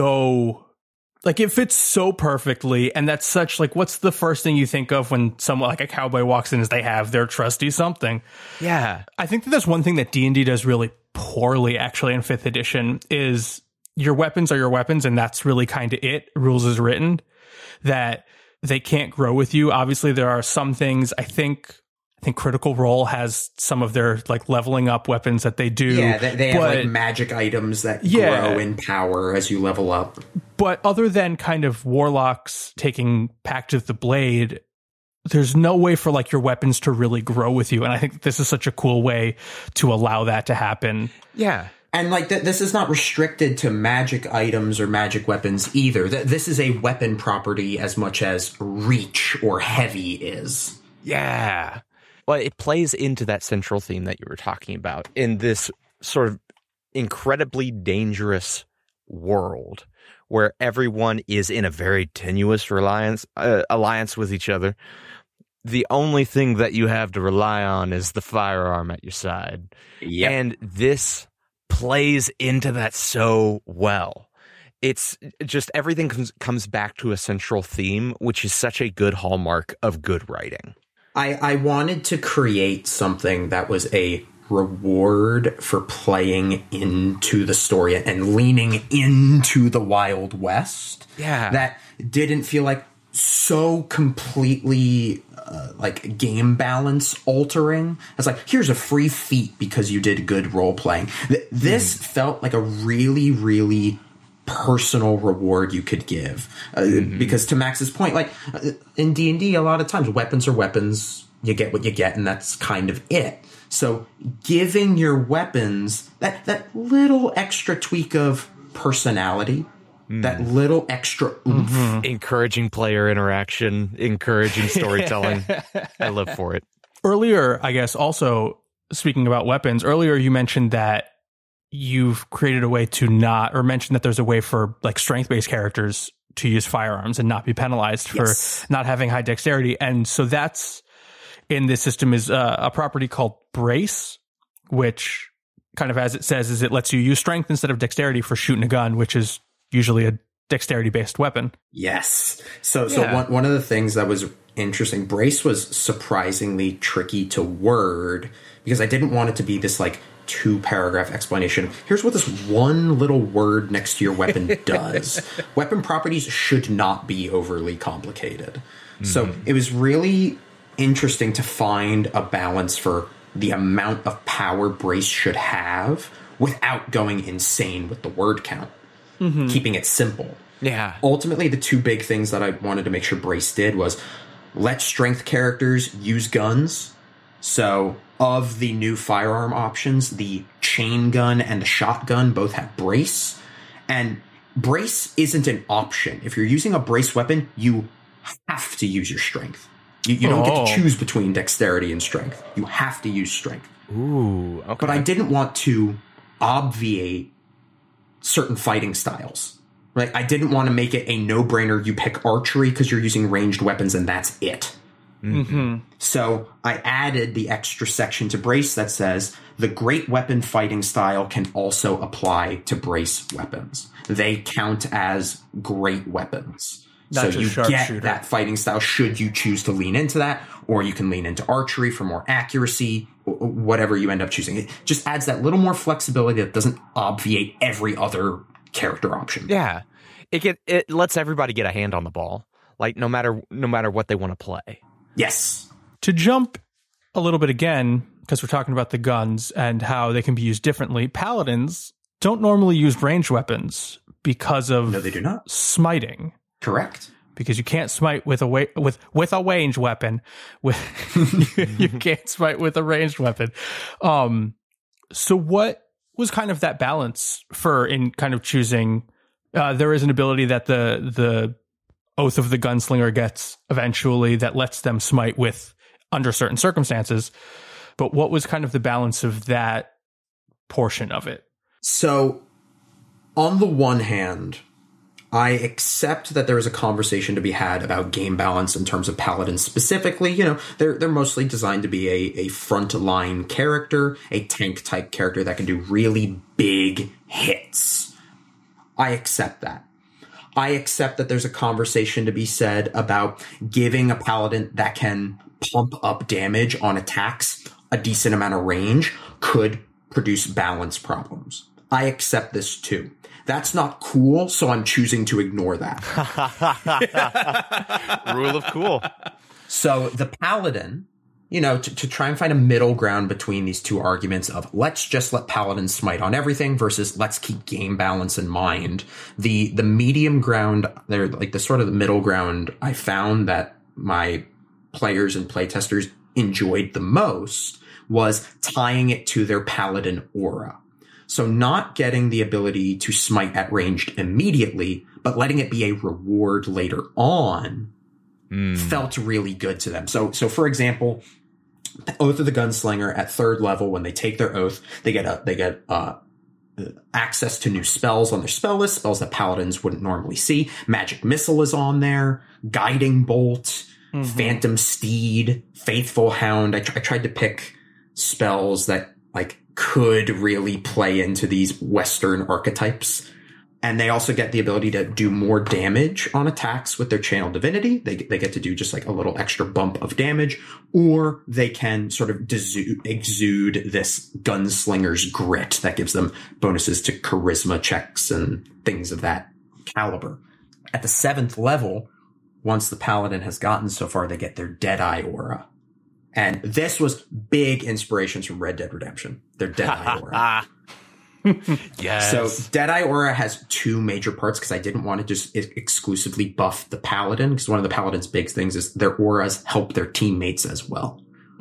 so, like, it fits so perfectly, and that's such, like, what's the first thing you think of when someone, like a cowboy walks in is they have their trusty something? Yeah. I think that that's one thing that D&D does really poorly, actually, in 5th edition, is your weapons are your weapons, and that's really kind of it, rules as written, that they can't grow with you. Obviously, there are some things, I think Critical Role has some of their like leveling up weapons that they do. Yeah, they have like magic items that grow in power as you level up. But other than kind of warlocks taking Pact of the Blade, there's no way for like your weapons to really grow with you. And I think this is such a cool way to allow that to happen. Yeah. And like this is not restricted to magic items or magic weapons either. This is a weapon property as much as reach or heavy is. Yeah. Well, it plays into that central theme that you were talking about in this sort of incredibly dangerous world where everyone is in a very tenuous alliance with each other. The only thing that you have to rely on is the firearm at your side. Yep. And this plays into that so well. It's just everything comes back to a central theme, which is such a good hallmark of good writing. I wanted to create something that was a reward for playing into the story and leaning into the Wild West. Yeah. That didn't feel like so completely like game balance altering. It's like, here's a free feat because you did good role playing. This felt like a really, really personal reward you could give because to Max's point, like in D&D a lot of times weapons are weapons, you get what you get, and that's kind of it. So giving your weapons that little extra tweak of personality, that little extra oomph. Encouraging player interaction, encouraging storytelling. I live for it. Earlier, I guess also speaking about weapons, earlier you mentioned that you've created a way to not, or mentioned that there's a way for like strength-based characters to use firearms and not be penalized for not having high dexterity. And so that's in this system is a property called Brace, which kind of, as it says, is it lets you use strength instead of dexterity for shooting a gun, which is usually a dexterity-based weapon. Yes. So one of the things that was interesting, Brace was surprisingly tricky to word because I didn't want it to be this like 2-paragraph explanation. Here's what this one little word next to your weapon does. Weapon properties should not be overly complicated. So it was really interesting to find a balance for the amount of power Brace should have without going insane with the word count. Keeping it simple. Yeah. Ultimately, the two big things that I wanted to make sure Brace did was let strength characters use guns. So of the new firearm options, the chain gun and the shotgun both have Brace. And Brace isn't an option. If you're using a Brace weapon, you have to use your strength. You don't get to choose between dexterity and strength. You have to use strength. Ooh, okay. But I didn't want to obviate certain fighting styles. Right? I didn't want to make it a no-brainer. You pick archery because you're using ranged weapons and that's it. Mm-hmm. So I added the extra section to Brace that says the great weapon fighting style can also apply to Brace weapons. They count as great weapons. Not so you just get sharpshooter. that fighting style should you choose to lean into that, or you can lean into archery for more accuracy, whatever you end up choosing. It just adds that little more flexibility that doesn't obviate every other character option. Yeah. It lets everybody get a hand on the ball. Like no matter what they want to play. Yes. To jump a little bit again, because we're talking about the guns and how they can be used differently, paladins don't normally use ranged weapons because of no, they do not. Smiting. Correct. Because you can't smite with a ranged weapon. You can't smite with a ranged weapon. So what was kind of that balance for in kind of choosing? There is an ability that the Oath of the Gunslinger gets eventually that lets them smite with under certain circumstances. But what was kind of the balance of that portion of it? So on the one hand, I accept that there is a conversation to be had about game balance in terms of paladins specifically. You know, they're mostly designed to be a frontline character, a tank type character that can do really big hits. I accept that. I accept that there's a conversation to be said about giving a paladin that can pump up damage on attacks a decent amount of range could produce balance problems. I accept this too. That's not cool, so I'm choosing to ignore that. Rule of cool. So the paladin, you know, to try and find a middle ground between these two arguments of let's just let paladins smite on everything versus let's keep game balance in mind. The medium ground, they're like the sort of the middle ground I found that my players and playtesters enjoyed the most was tying it to their paladin aura. So not getting the ability to smite at ranged immediately, but letting it be a reward later on felt really good to them. So for example, Oath of the Gunslinger at 3rd level, when they take their oath, they get access to new spells on their spell list, spells that paladins wouldn't normally see. Magic Missile is on there, Guiding Bolt, Phantom Steed, Faithful Hound. I tried to pick spells that like could really play into these Western archetypes. And they also get the ability to do more damage on attacks with their Channel Divinity. They get to do just like a little extra bump of damage, or they can sort of exude this gunslinger's grit that gives them bonuses to charisma checks and things of that caliber. At the 7th level, once the paladin has gotten so far, they get their Deadeye aura. And this was big inspirations from Red Dead Redemption. Their Deadeye aura. Yes. So Deadeye aura has 2 major parts because I didn't want to just exclusively buff the paladin, because one of the paladin's big things is their auras help their teammates as well.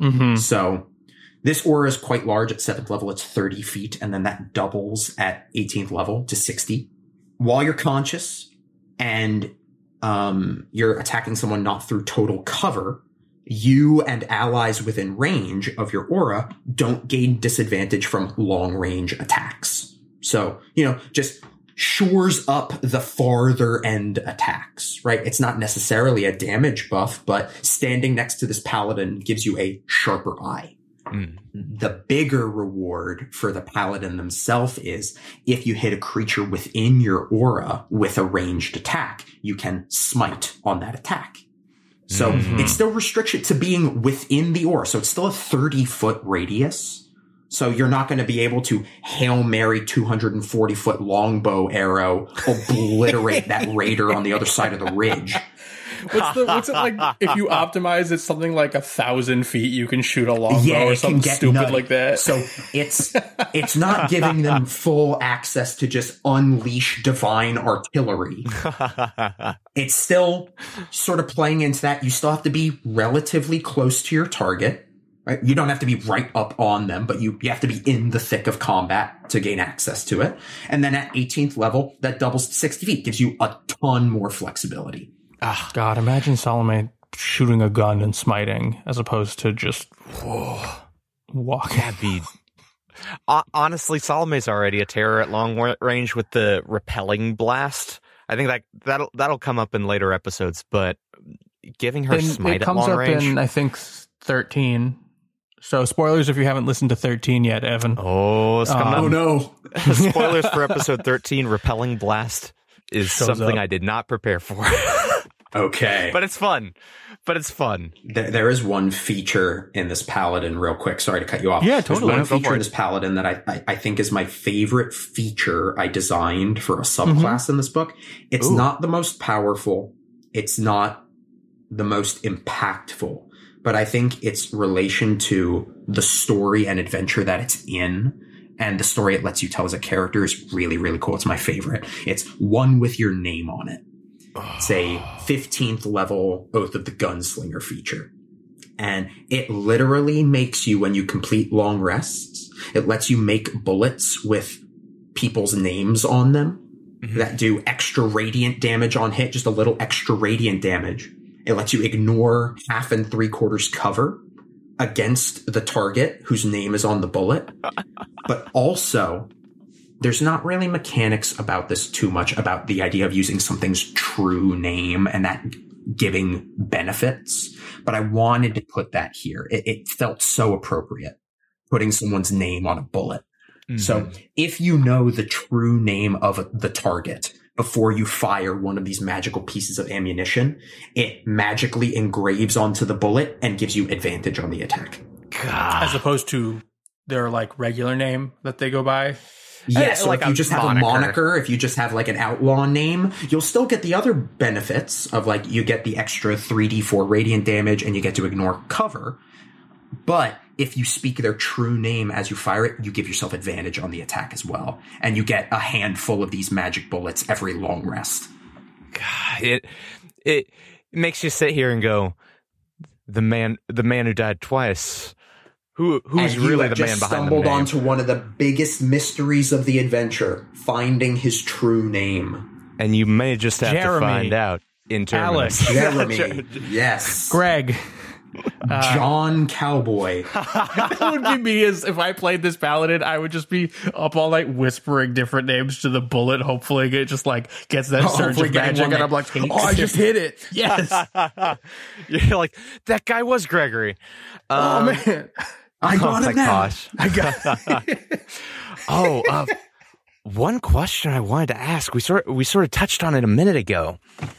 So this aura is quite large. At 7th level, it's 30 feet, and then that doubles at 18th level to 60. While you're conscious and you're attacking someone not through total cover, you and allies within range of your aura don't gain disadvantage from long-range attacks. So, you know, just shores up the farther end attacks, right? It's not necessarily a damage buff, but standing next to this paladin gives you a sharper eye. The bigger reward for the paladin themselves is if you hit a creature within your aura with a ranged attack, you can smite on that attack. So it's still restricted to being within the aura. So it's still a 30-foot radius. So you're not going to be able to Hail Mary 240-foot longbow arrow obliterate that raider on the other side of the ridge. What's it like if you optimize it's something like 1,000 feet you can shoot a longbow or something stupid like that? So it's not giving them full access to just unleash divine artillery. It's still sort of playing into that. You still have to be relatively close to your target, right? You don't have to be right up on them, but you have to be in the thick of combat to gain access to it. And then at 18th level, that doubles to 60 feet, gives you a ton more flexibility. God, imagine Salome shooting a gun and smiting as opposed to just walking. That'd be... Honestly, Salome's already a terror at long range with the repelling blast. I think that'll come up in later episodes, but giving her smite at long range... It comes up in, I think, 13. So spoilers if you haven't listened to 13 yet, Evan. Oh, it's coming up. Oh, no. Spoilers for episode 13, repelling blast is something I did not prepare for. Okay. But it's fun. There is one feature in this paladin, real quick. Sorry to cut you off. Yeah, totally. There's one feature in this paladin that I think is my favorite feature I designed for a subclass in this book. It's not the most powerful. It's not the most impactful. But I think its relation to the story and adventure that it's in and the story it lets you tell as a character is really, really cool. It's my favorite. It's one with your name on it. It's a 15th level Oath of the Gunslinger feature. And it literally makes you, when you complete long rests, it lets you make bullets with people's names on them that do extra radiant damage on hit, just a little extra radiant damage. It lets you ignore 1/2 and 3/4 cover against the target whose name is on the bullet. But also, there's not really mechanics about this too much, about the idea of using something's true name and that giving benefits. But I wanted to put that here. It felt so appropriate, putting someone's name on a bullet. So if you know the true name of the target before you fire one of these magical pieces of ammunition, it magically engraves onto the bullet and gives you advantage on the attack. God. As opposed to their like regular name that they go by. Yeah, so like if you just have a moniker, if you just have like an outlaw name, you'll still get the other benefits of like you get the extra 3d4 radiant damage and you get to ignore cover. But if you speak their true name as you fire it, you give yourself advantage on the attack as well. And you get a handful of these magic bullets every long rest. God, it makes you sit here and go, the man who died twice. Who's really the man behind the name? Stumbled onto one of the biggest mysteries of the adventure, finding his true name. And you may just have Jeremy. to find out in Terminus. Jeremy. Yes. Greg. John Cowboy. That would be me as if I played this paladin. I would just be up all night whispering different names to the bullet. Hopefully it just like gets that surge of magic and I'm like, I just hit it. Yes. You're like, that guy was Gregory. Oh man. I got it now. Gosh. I got it. One question I wanted to ask. We sort of touched on it a minute ago.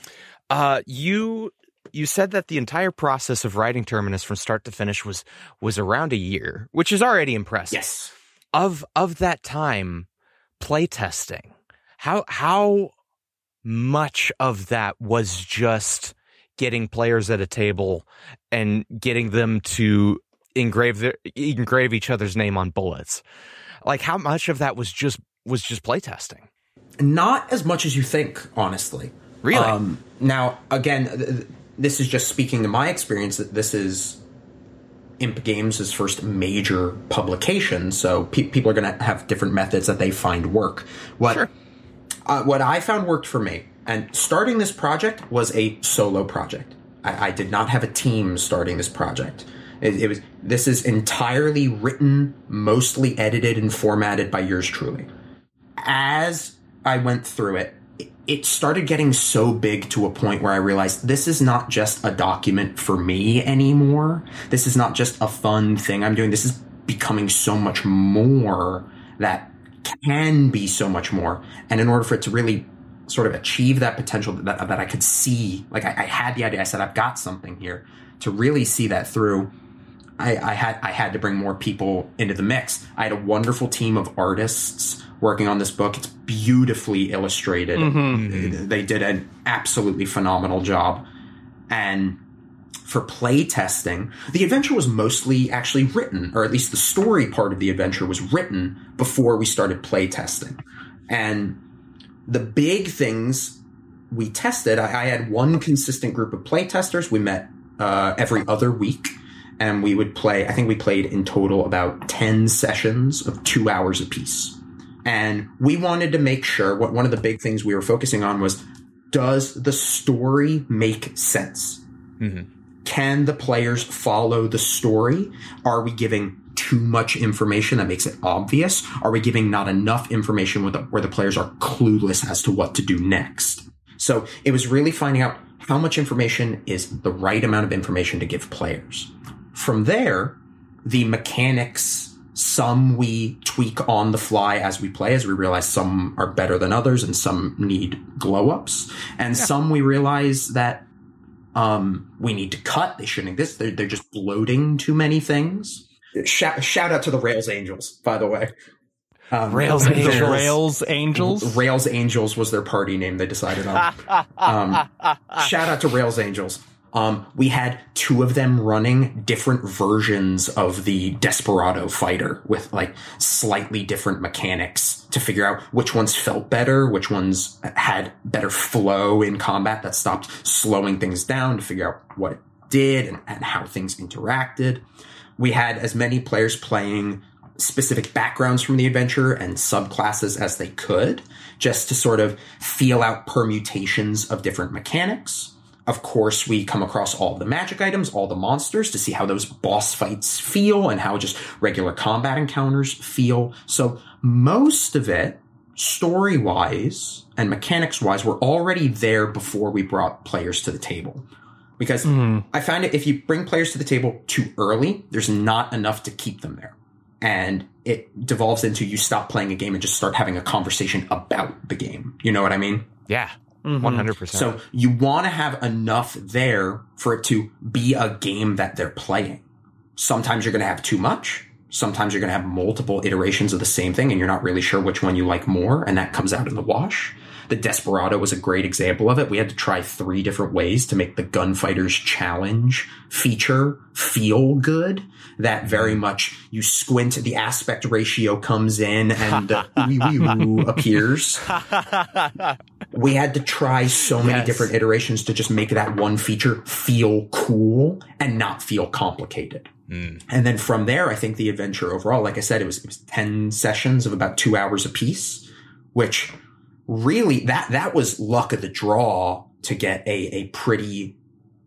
You said that the entire process of writing Terminus from start to finish was around a year, which is already impressive. Yes. Of that time, playtesting, how much of that was just getting players at a table and getting them to engrave each other's name on bullets? Like, how much of that was just playtesting? Not as much as you think, honestly. Really? Now, again, this is just speaking to my experience, that this is Imp Games' first major publication, so people are going to have different methods that they find work. What I found worked for me, and starting this project was a solo project. I did not have a team starting this project. This is entirely written, mostly edited and formatted by yours truly. As I went through it, it started getting so big to a point where I realized this is not just a document for me anymore. This is not just a fun thing I'm doing. This is becoming so much more that can be so much more. And in order for it to really sort of achieve that potential that I could see, like I had the idea, I said, I've got something here. To really see that through, I had to bring more people into the mix. I had a wonderful team of artists working on this book. It's beautifully illustrated. They did an absolutely phenomenal job. And for play testing, the adventure was mostly actually written, or at least the story part of the adventure was written before we started play testing. And the big things we tested, I had one consistent group of play testers. We met every other week. And we would play, I think we played in total about 10 sessions of 2 hours apiece. And we wanted to make sure, one of the big things we were focusing on was, does the story make sense? can the players follow the story? Are we giving too much information that makes it obvious? Are we giving not enough information where the players are clueless as to what to do next? So it was really finding out how much information is the right amount of information to give players. From there, the mechanics, some we tweak on the fly as we play, as we realize some are better than others and some need glow-ups. And some we realize that we need to cut. They shouldn't exist. They're just bloating too many things. Shout out to the Rails Angels, by the way. Rails Angels. The Rails Angels? Rails Angels was their party name they decided on. Shout out to Rails Angels. We had 2 of them running different versions of the Desperado fighter with like slightly different mechanics to figure out which ones felt better, which ones had better flow in combat that stopped slowing things down, to figure out what it did and how things interacted. We had as many players playing specific backgrounds from the adventure and subclasses as they could, just to sort of feel out permutations of different mechanics. Of course, we come across all the magic items, all the monsters, to see how those boss fights feel and how just regular combat encounters feel. So most of it, story-wise and mechanics-wise, were already there before we brought players to the table. Because I found it, if you bring players to the table too early, there's not enough to keep them there. And it devolves into you stop playing a game and just start having a conversation about the game. You know what I mean? Yeah, 100%. So you want to have enough there for it to be a game that they're playing. Sometimes you're going to have too much. Sometimes you're going to have multiple iterations of the same thing and you're not really sure which one you like more, and that comes out in the wash. The Desperado was a great example of it. We had to try 3 different ways to make the Gunfighters Challenge feature feel good. That very much you squint, the aspect ratio comes in and appears. We had to try so many different iterations to just make that one feature feel cool and not feel complicated. And then from there, I think the adventure overall, like I said, it was 10 sessions of about 2 hours apiece, which really that was luck of the draw to get a pretty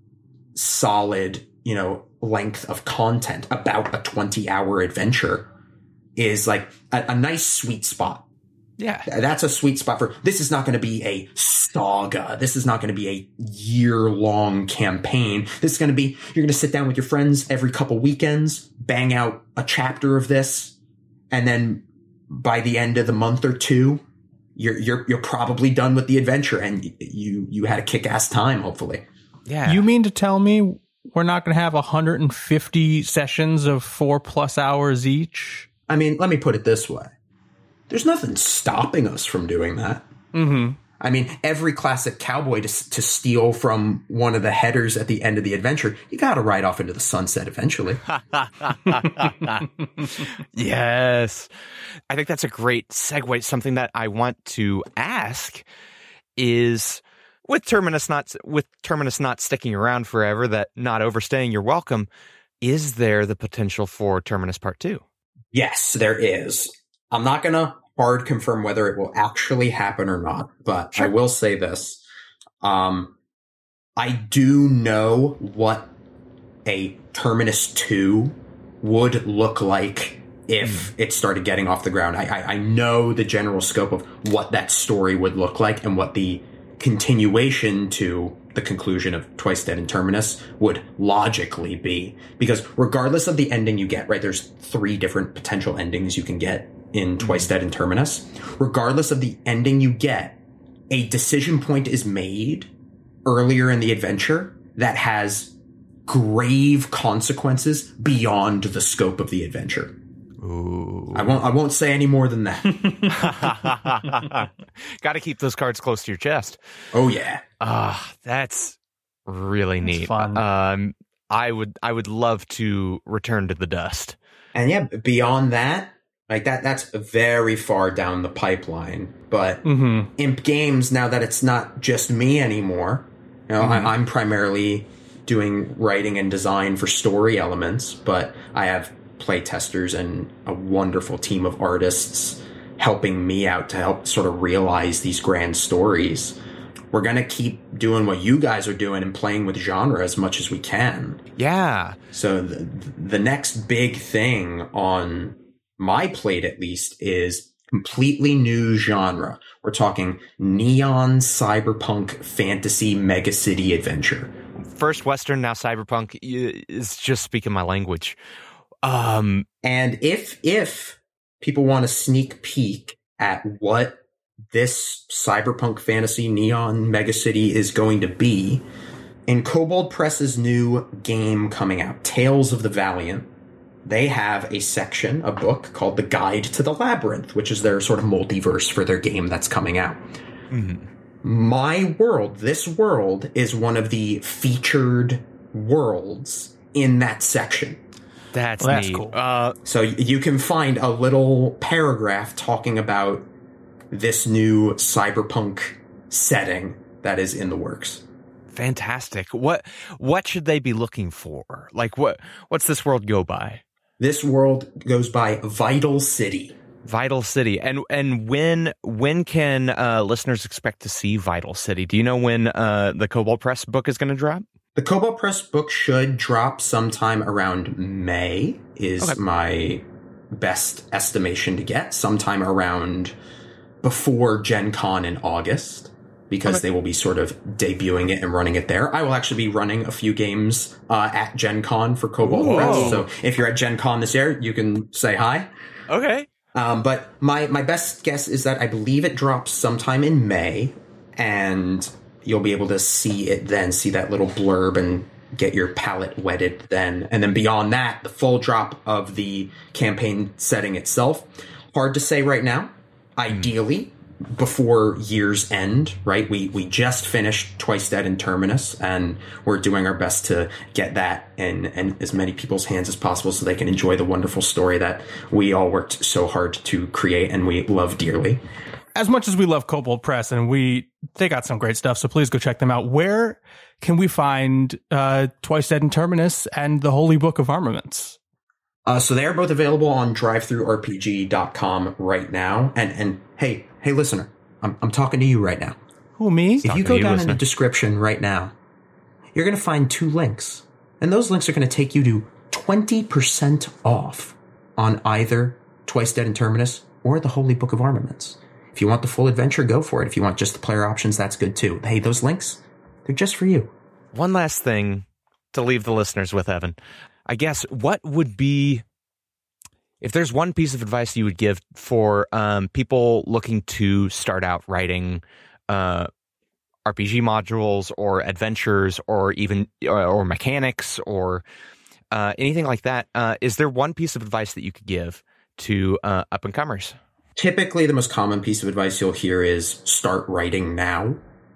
solid, length of content. About a 20-hour adventure is like a nice sweet spot. Yeah. That's a sweet spot for, this is not going to be a saga. This is not going to be a year-long campaign. This is going to be, you're going to sit down with your friends every couple weekends, bang out a chapter of this, and then by the end of the month or 2, you're probably done with the adventure and you had a kick-ass time, hopefully. Yeah. You mean to tell me we're not going to have 150 sessions of 4+ hours each? I mean, let me put it this way. There's nothing stopping us from doing that. Mm-hmm. I mean, every classic cowboy to steal from one of the headers at the end of the adventure, you got to ride off into the sunset eventually. Yes. I think that's a great segue. Something that I want to ask is, with Terminus not sticking around forever, that not overstaying your welcome, is there the potential for Terminus Part 2? Yes, there is. I'm not going to hard confirm whether it will actually happen or not, but sure. I will say this. I do know what a Terminus 2 would look like if it started getting off the ground. I know the general scope of what that story would look like and what the continuation to the conclusion of Twice Dead and Terminus would logically be. Because regardless of the ending you get, right, there's 3 different potential endings you can get in Twice Dead and Terminus. Regardless of the ending you get, a decision point is made earlier in the adventure that has grave consequences beyond the scope of the adventure. Ooh. I won't say any more than that. Got to keep those cards close to your chest. Oh yeah. That's really neat. Fun. I would love to return to the dust. And yeah, beyond that, like that's very far down the pipeline. But Imp Games, now that it's not just me anymore, I'm primarily doing writing and design for story elements, but I have play testers and a wonderful team of artists helping me out to help sort of realize these grand stories. We're going to keep doing what you guys are doing and playing with genre as much as we can. Yeah. So the next big thing on my plate, at least, is completely new genre. We're talking neon cyberpunk fantasy megacity adventure. First Western, now cyberpunk is just speaking my language. And if people want a sneak peek at what this cyberpunk fantasy neon megacity is going to be, in Kobold Press's new game coming out, Tales of the Valiant, they have a section, a book called The Guide to the Labyrinth, which is their sort of multiverse for their game that's coming out. Mm-hmm. My world, this world, is one of the featured worlds in that section. That's neat. Cool. So you can find a little paragraph talking about this new cyberpunk setting that is in the works. Fantastic. What should they be looking for? Like what's this world go by? This world goes by Vital City. Vital City. And when can listeners expect to see Vital City? Do you know when the Kobold Press book is going to drop? The Kobold Press book should drop sometime around May is my best estimation to get. Sometime around before Gen Con in August, because they will be sort of debuting it and running it there. I will actually be running a few games at Gen Con for Kobold Press. So if you're at Gen Con this year, you can say hi. Okay. But my best guess is that I believe it drops sometime in May, and you'll be able to see it then, see that little blurb and get your palate wetted then. And then beyond that, the full drop of the campaign setting itself. Hard to say right now. Ideally, before year's end, right? We just finished Twice Dead and Terminus, and we're doing our best to get that in as many people's hands as possible so they can enjoy the wonderful story that we all worked so hard to create and we love dearly. As much as we love Kobold Press, and they got some great stuff, so please go check them out. Where can we find Twice Dead and Terminus and the Holy Book of Armaments? So they are both available on drivethrurpg.com right now. And hey, listener, I'm talking to you right now. Who, me? If you go down in the description right now, you're going to find 2 links. And those links are going to take you to 20% off on either Twice Dead and Terminus or the Holy Book of Armaments. If you want the full adventure, go for it. If you want just the player options, that's good too. Hey, those links, they're just for you. One last thing to leave the listeners with, Evan. I guess what would be, if there's one piece of advice you would give for people looking to start out writing RPG modules or adventures or even or mechanics or anything like that, is there one piece of advice that you could give to up-and-comers? Typically, the most common piece of advice you'll hear is start writing now.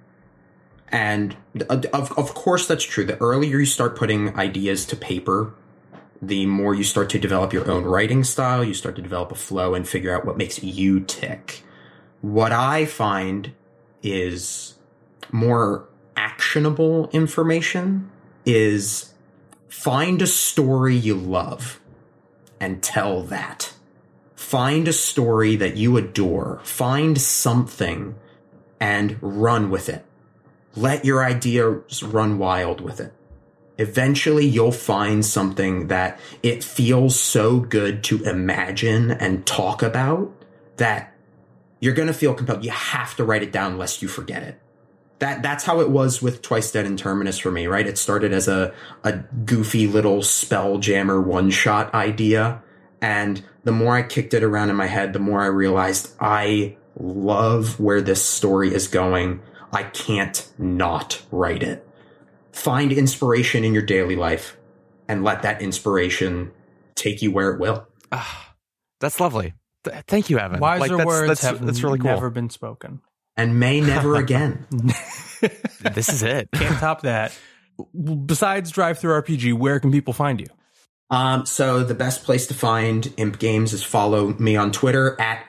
And of course, that's true. The earlier you start putting ideas to paper, the more you start to develop your own writing style, you start to develop a flow and figure out what makes you tick. What I find is more actionable information is find a story you love and tell that. Find a story that you adore. Find something and run with it. Let your ideas run wild with it. Eventually, you'll find something that it feels so good to imagine and talk about that you're going to feel compelled. You have to write it down lest you forget it. That's how it was with Twice Dead and Terminus for me, right? It started as a goofy little Spelljammer one-shot idea. And the more I kicked it around in my head, the more I realized I love where this story is going. I can't not write it. Find inspiration in your daily life and let that inspiration take you where it will. That's lovely. Thank you, Evan. Wiser words have really cool. never been spoken. And may never again. This is it. Can't top that. Besides DriveThruRPG, where can people find you? So the best place to find Imp Games is follow me on Twitter at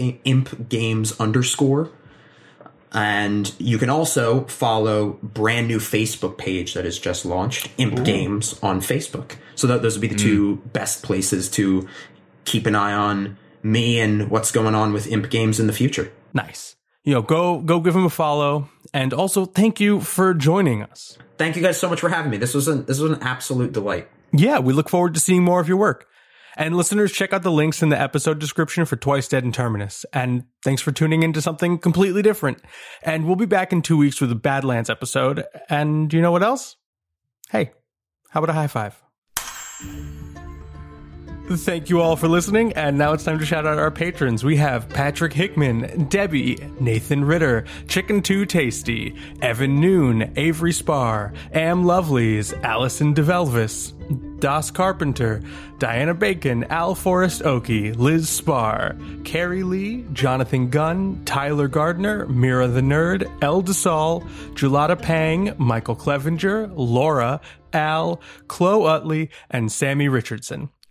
impgames_. And you can also follow brand new Facebook page that is just launched, Imp Games on Facebook. So those would be the 2 best places to keep an eye on me and what's going on with Imp Games in the future. Nice. go give him a follow. And also, thank you for joining us. Thank you guys so much for having me. This was an absolute delight. Yeah, we look forward to seeing more of your work. And listeners, check out the links in the episode description for Twice Dead and Terminus. And thanks for tuning into something completely different. And we'll be back in 2 weeks with a Badlands episode. And you know what else? Hey, how about a high five? Thank you all for listening, and now it's time to shout out our patrons. We have Patrick Hickman, Debbie, Nathan Ritter, Chicken Too Tasty, Evan Noon, Avery Spar, Am Lovelies, Allison DeVelvis, Das Carpenter, Diana Bacon, Al Forrest Oakey, Liz Spar, Carrie Lee, Jonathan Gunn, Tyler Gardner, Mira the Nerd, El DeSaul, Julata Pang, Michael Clevenger, Laura, Al, Chloe Utley, and Sammy Richardson.